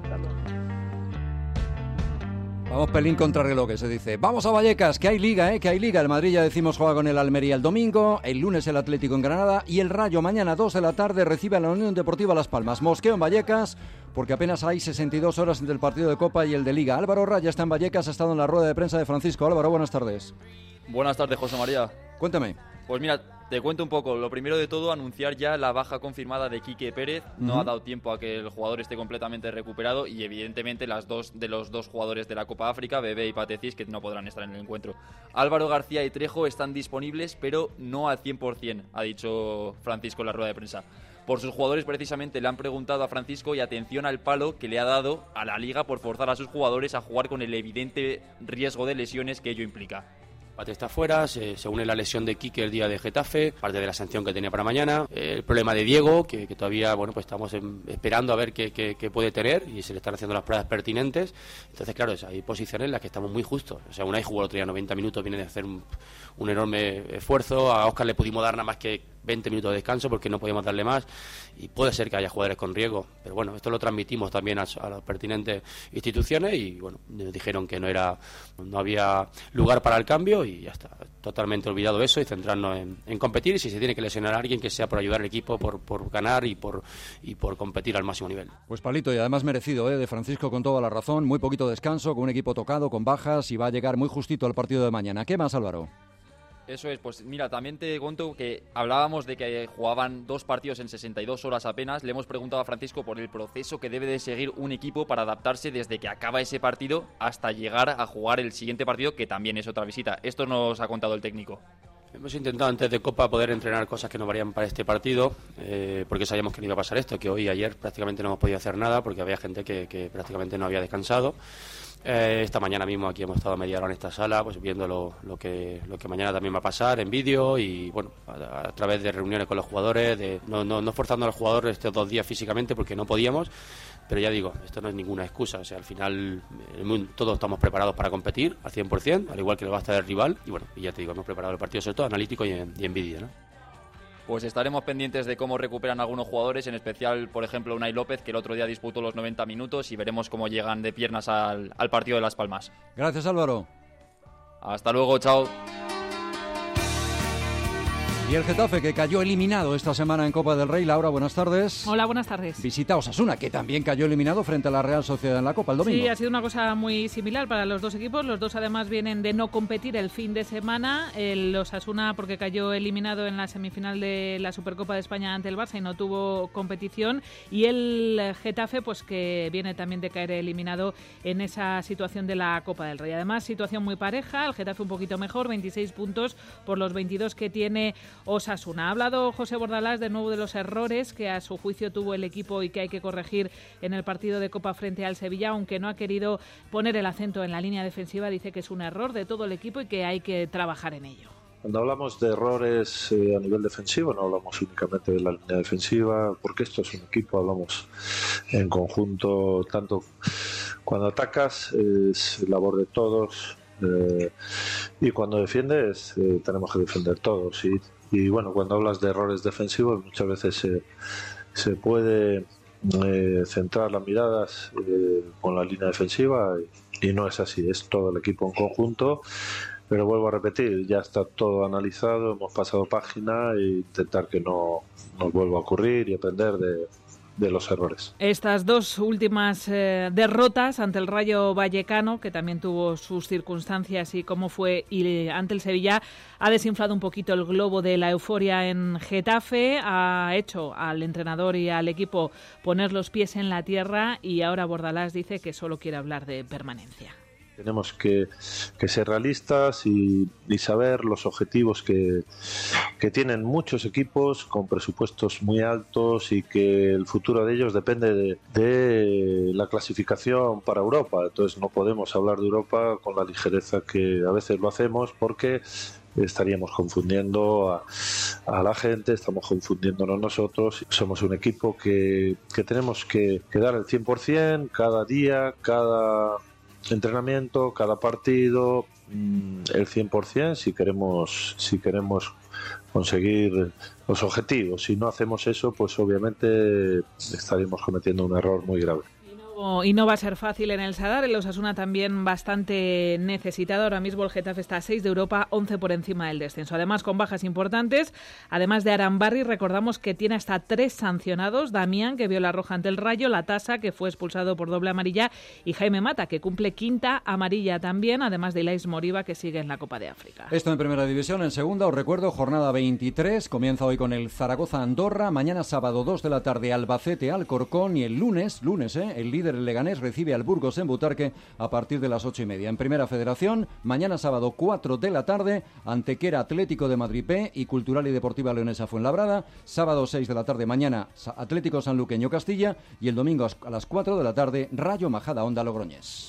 Vamos pelín contra reloj, que se dice. Vamos a Vallecas, que hay liga, ¿eh? Que hay liga. El Madrid, ya decimos, juega con el Almería el domingo. El lunes el Atlético en Granada. Y el Rayo mañana, dos de la tarde, recibe a la Unión Deportiva Las Palmas. Mosqueo en Vallecas, porque apenas hay sesenta y dos horas entre el partido de Copa y el de Liga. Álvaro Raya está en Vallecas, ha estado en la rueda de prensa de Francisco. Álvaro, buenas tardes. Buenas tardes, José María. Cuéntame. Pues mira, te cuento un poco. Lo primero de todo, anunciar ya la baja confirmada de Quique Pérez. No Uh-huh. ha dado tiempo a que el jugador esté completamente recuperado y evidentemente las dos de los dos jugadores de la Copa África, Bebé y Patecis, que no podrán estar en el encuentro. Álvaro García y Trejo están disponibles, pero no al cien por ciento, ha dicho Francisco en la rueda de prensa. Por sus jugadores, precisamente, le han preguntado a Francisco y atención al palo que le ha dado a la Liga por forzar a sus jugadores a jugar con el evidente riesgo de lesiones que ello implica. Pate está fuera, se, se une la lesión de Quique el día de Getafe, parte de la sanción que tenía para mañana, eh, el problema de Diego, que, que todavía bueno pues estamos en, esperando a ver qué, qué, qué puede tener y se le están haciendo las pruebas pertinentes. Entonces, claro, es, hay posiciones en las que estamos muy justos. O sea, Unai jugó el otro día noventa minutos, viene de hacer un, un enorme esfuerzo, a Óscar le pudimos dar nada más que veinte minutos de descanso porque no podíamos darle más y puede ser que haya jugadores con riesgo, pero bueno, esto lo transmitimos también a, a las pertinentes instituciones y bueno, nos dijeron que no era no había lugar para el cambio y ya está, totalmente olvidado eso y centrarnos en, en competir y si se tiene que lesionar a alguien que sea por ayudar al equipo, por, por ganar y por, y por competir al máximo nivel. Pues palito y además merecido, ¿eh? De Francisco con toda la razón, muy poquito descanso, con un equipo tocado, con bajas y va a llegar muy justito al partido de mañana. ¿Qué más, Álvaro? Eso es, pues mira, también te cuento que hablábamos de que jugaban dos partidos en sesenta y dos horas apenas. Le hemos preguntado a Francisco por el proceso que debe de seguir un equipo para adaptarse desde que acaba ese partido hasta llegar a jugar el siguiente partido, que también es otra visita. Esto nos ha contado el técnico. Hemos intentado antes de Copa poder entrenar cosas que nos varían para este partido, eh, porque sabíamos que no iba a pasar esto, que hoy y ayer prácticamente no hemos podido hacer nada porque había gente que, que prácticamente no había descansado. Eh, esta mañana mismo aquí hemos estado media hora en esta sala, pues viendo lo, lo que lo que mañana también va a pasar en vídeo y bueno, a, a través de reuniones con los jugadores, de no, no, no forzando al jugador estos dos días físicamente porque no podíamos, pero ya digo, esto no es ninguna excusa, o sea, al final eh, todos estamos preparados para competir al cien por ciento, al igual que lo va a estar el rival y bueno, y ya te digo, hemos preparado el partido sobre todo analítico y en, y en vídeo, ¿no? Pues estaremos pendientes de cómo recuperan algunos jugadores, en especial, por ejemplo, Unai López, que el otro día disputó los noventa minutos y veremos cómo llegan de piernas al, al partido de Las Palmas. Gracias, Álvaro. Hasta luego, chao. Y el Getafe, que cayó eliminado esta semana en Copa del Rey. Laura, buenas tardes. Hola, buenas tardes. Visita Osasuna, que también cayó eliminado frente a la Real Sociedad en la Copa el domingo. Sí, ha sido una cosa muy similar para los dos equipos. Los dos además vienen de no competir el fin de semana. El Osasuna porque cayó eliminado en la semifinal de la Supercopa de España ante el Barça y no tuvo competición. Y el Getafe pues que viene también de caer eliminado en esa situación de la Copa del Rey. Además, situación muy pareja. El Getafe un poquito mejor, veintiséis puntos por los veintidós que tiene Osasuna. Ha hablado José Bordalás de nuevo de los errores que a su juicio tuvo el equipo y que hay que corregir en el partido de Copa frente al Sevilla, aunque no ha querido poner el acento en la línea defensiva. Dice que es un error de todo el equipo y que hay que trabajar en ello. Cuando hablamos de errores eh, a nivel defensivo, no hablamos únicamente de la línea defensiva, porque esto es un equipo, hablamos en conjunto, tanto cuando atacas es labor de todos eh, y cuando defiendes eh, tenemos que defender todos. Y, y bueno, cuando hablas de errores defensivos muchas veces se, se puede eh, centrar las miradas eh, con la línea defensiva y, y no es así, es todo el equipo en conjunto. Pero vuelvo a repetir, ya está todo analizado, hemos pasado página e intentar que no nos vuelva a ocurrir y aprender de, de los errores. Estas dos últimas eh, derrotas ante el Rayo Vallecano, que también tuvo sus circunstancias y cómo fue, y ante el Sevilla, ha desinflado un poquito el globo de la euforia en Getafe, ha hecho al entrenador y al equipo poner los pies en la tierra y ahora Bordalás dice que solo quiere hablar de permanencia. Tenemos que, que ser realistas y, y saber los objetivos que, que tienen muchos equipos con presupuestos muy altos y que el futuro de ellos depende de, de la clasificación para Europa. Entonces no podemos hablar de Europa con la ligereza que a veces lo hacemos porque estaríamos confundiendo a, a la gente, estamos confundiéndonos nosotros. Somos un equipo que, que tenemos que, que dar el cien por ciento cada día, cada entrenamiento, cada partido, el cien por ciento si queremos, si queremos conseguir los objetivos. Si no hacemos eso, pues obviamente estaríamos cometiendo un error muy grave. Y no va a ser fácil en el Sadar, el Osasuna también bastante necesitado. Ahora mismo el Getafe está a seis de Europa, once por encima del descenso. Además, con bajas importantes, además de Arambarri, recordamos que tiene hasta tres sancionados. Damián, que vio la roja ante el Rayo, Latasa, que fue expulsado por doble amarilla, y Jaime Mata, que cumple quinta amarilla también, además de Ilais Moriba, que sigue en la Copa de África. Esto en Primera División. En Segunda, os recuerdo, jornada veintitrés, comienza hoy con el Zaragoza-Andorra, mañana sábado dos de la tarde Albacete-Alcorcón, y el lunes, lunes, eh, el líder el Leganés recibe al Burgos en Butarque a partir de las ocho y media. En Primera Federación, mañana sábado cuatro de la tarde, Antequera Atlético de Madrid B y Cultural y Deportiva Leonesa Fuenlabrada. Sábado seis de la tarde, mañana Atlético Sanluqueño Castilla, y el domingo a las cuatro de la tarde, Rayo Majada Onda Logroñés.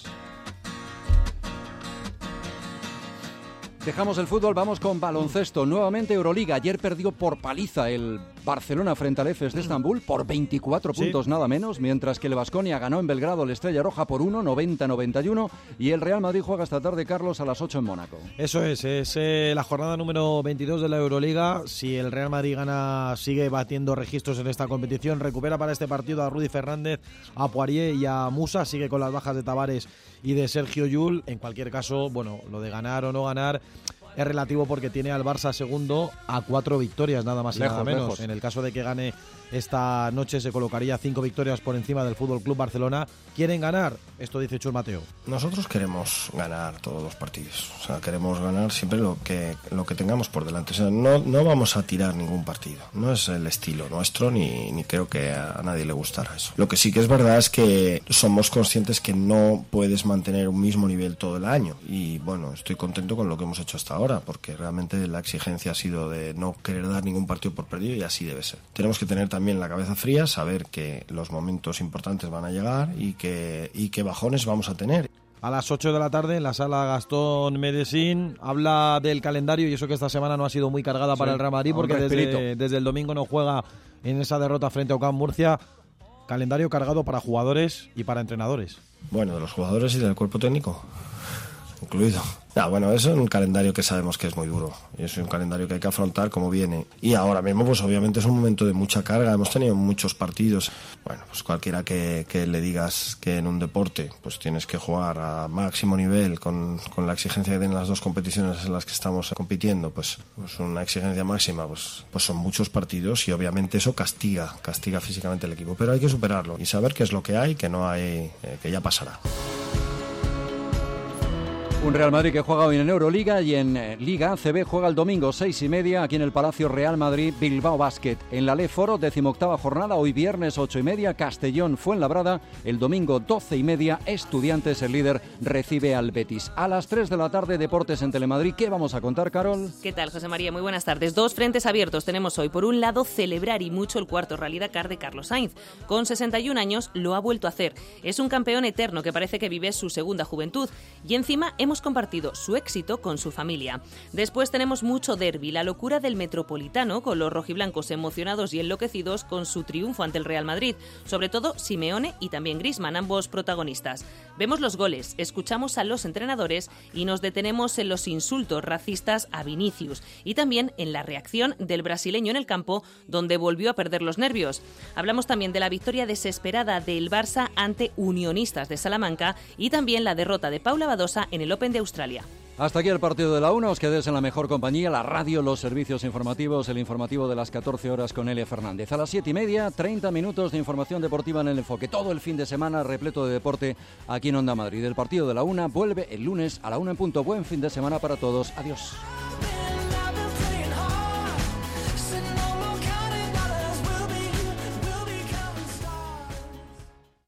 Dejamos el fútbol, vamos con baloncesto. Nuevamente Euroliga. Ayer perdió por paliza el Barcelona frente al Efes de Estambul por veinticuatro sí. puntos nada menos, mientras que el Baskonia ganó en Belgrado el Estrella Roja por uno, noventa a noventa y uno, y el Real Madrid juega esta tarde, Carlos, a las ocho en Mónaco. Eso es, es eh, la jornada número veintidós de la Euroliga. Si el Real Madrid gana, sigue batiendo registros en esta competición, recupera para este partido a Rudy Fernández, a Poirier y a Musa, sigue con las bajas de Tavares y de Sergio Llull. En cualquier caso, bueno, lo de ganar o no ganar es relativo porque tiene al Barça segundo a cuatro victorias, nada más y lejos, nada menos. Lejos. En el caso de que gane esta noche se colocaría cinco victorias por encima del Fútbol Club Barcelona. ¿Quieren ganar? Esto dice Chus Mateo. Nosotros queremos ganar todos los partidos. O sea, queremos ganar siempre lo que lo que tengamos por delante. O sea, no, no vamos a tirar ningún partido. No es el estilo nuestro, ni, ni creo que a nadie le gustará eso. Lo que sí que es verdad es que somos conscientes que no puedes mantener un mismo nivel todo el año. Y bueno, estoy contento con lo que hemos hecho hasta ahora, porque realmente la exigencia ha sido de no querer dar ningún partido por perdido, y así debe ser. Tenemos que tener también la cabeza fría, saber que los momentos importantes van a llegar y que, y que bajones vamos a tener. A las ocho de la tarde en la sala Gastón Medesín habla del calendario, y eso que esta semana no ha sido muy cargada sí, para el Real Madrid, porque desde, desde el domingo no juega en esa derrota frente a U C A M Murcia. Calendario cargado para jugadores y para entrenadores. Bueno, de los jugadores y del cuerpo técnico incluido. Ah, bueno, eso es un calendario que sabemos que es muy duro, y es un calendario que hay que afrontar como viene, y ahora mismo pues obviamente es un momento de mucha carga, hemos tenido muchos partidos. Bueno, pues cualquiera que, que le digas que en un deporte pues tienes que jugar a máximo nivel con, con la exigencia que tienen las dos competiciones en las que estamos compitiendo, pues, pues una exigencia máxima, pues, pues son muchos partidos, y obviamente eso castiga, castiga físicamente al equipo, pero hay que superarlo y saber qué es lo que hay, que no hay, eh, que ya pasará. Un Real Madrid que juega hoy en Euroliga, y en eh, Liga A C B juega el domingo seis y media aquí en el Palacio Real Madrid Bilbao Basket. En la Leforo, decimoctava jornada, hoy viernes ocho y media, Castellón Fuenlabrada. El domingo doce y media, Estudiantes, el líder, recibe al Betis. A las tres de la tarde, Deportes en Telemadrid. ¿Qué vamos a contar, Carol? ¿Qué tal, José María? Muy buenas tardes. Dos frentes abiertos tenemos hoy. Por un lado, celebrar y mucho el cuarto Rally Dakar de Carlos Sainz. Con sesenta y un años lo ha vuelto a hacer. Es un campeón eterno que parece que vive su segunda juventud. Y encima hemos compartido su éxito con su familia. Después tenemos mucho derbi, la locura del Metropolitano, con los rojiblancos emocionados y enloquecidos con su triunfo ante el Real Madrid, sobre todo Simeone y también Griezmann, ambos protagonistas. Vemos los goles, escuchamos a los entrenadores y nos detenemos en los insultos racistas a Vinicius, y también en la reacción del brasileño en el campo, donde volvió a perder los nervios. Hablamos también de la victoria desesperada del Barça ante Unionistas de Salamanca, y también la derrota de Paula Badosa en el Open de Australia. Hasta aquí el partido de la una. Os quedéis en la mejor compañía, la radio, los servicios informativos, el informativo de las catorce horas con Elia Fernández. A las siete y media, treinta minutos de información deportiva en el enfoque. Todo el fin de semana repleto de deporte aquí en Onda Madrid. El partido de la una vuelve el lunes a la una en punto. Buen fin de semana para todos. Adiós.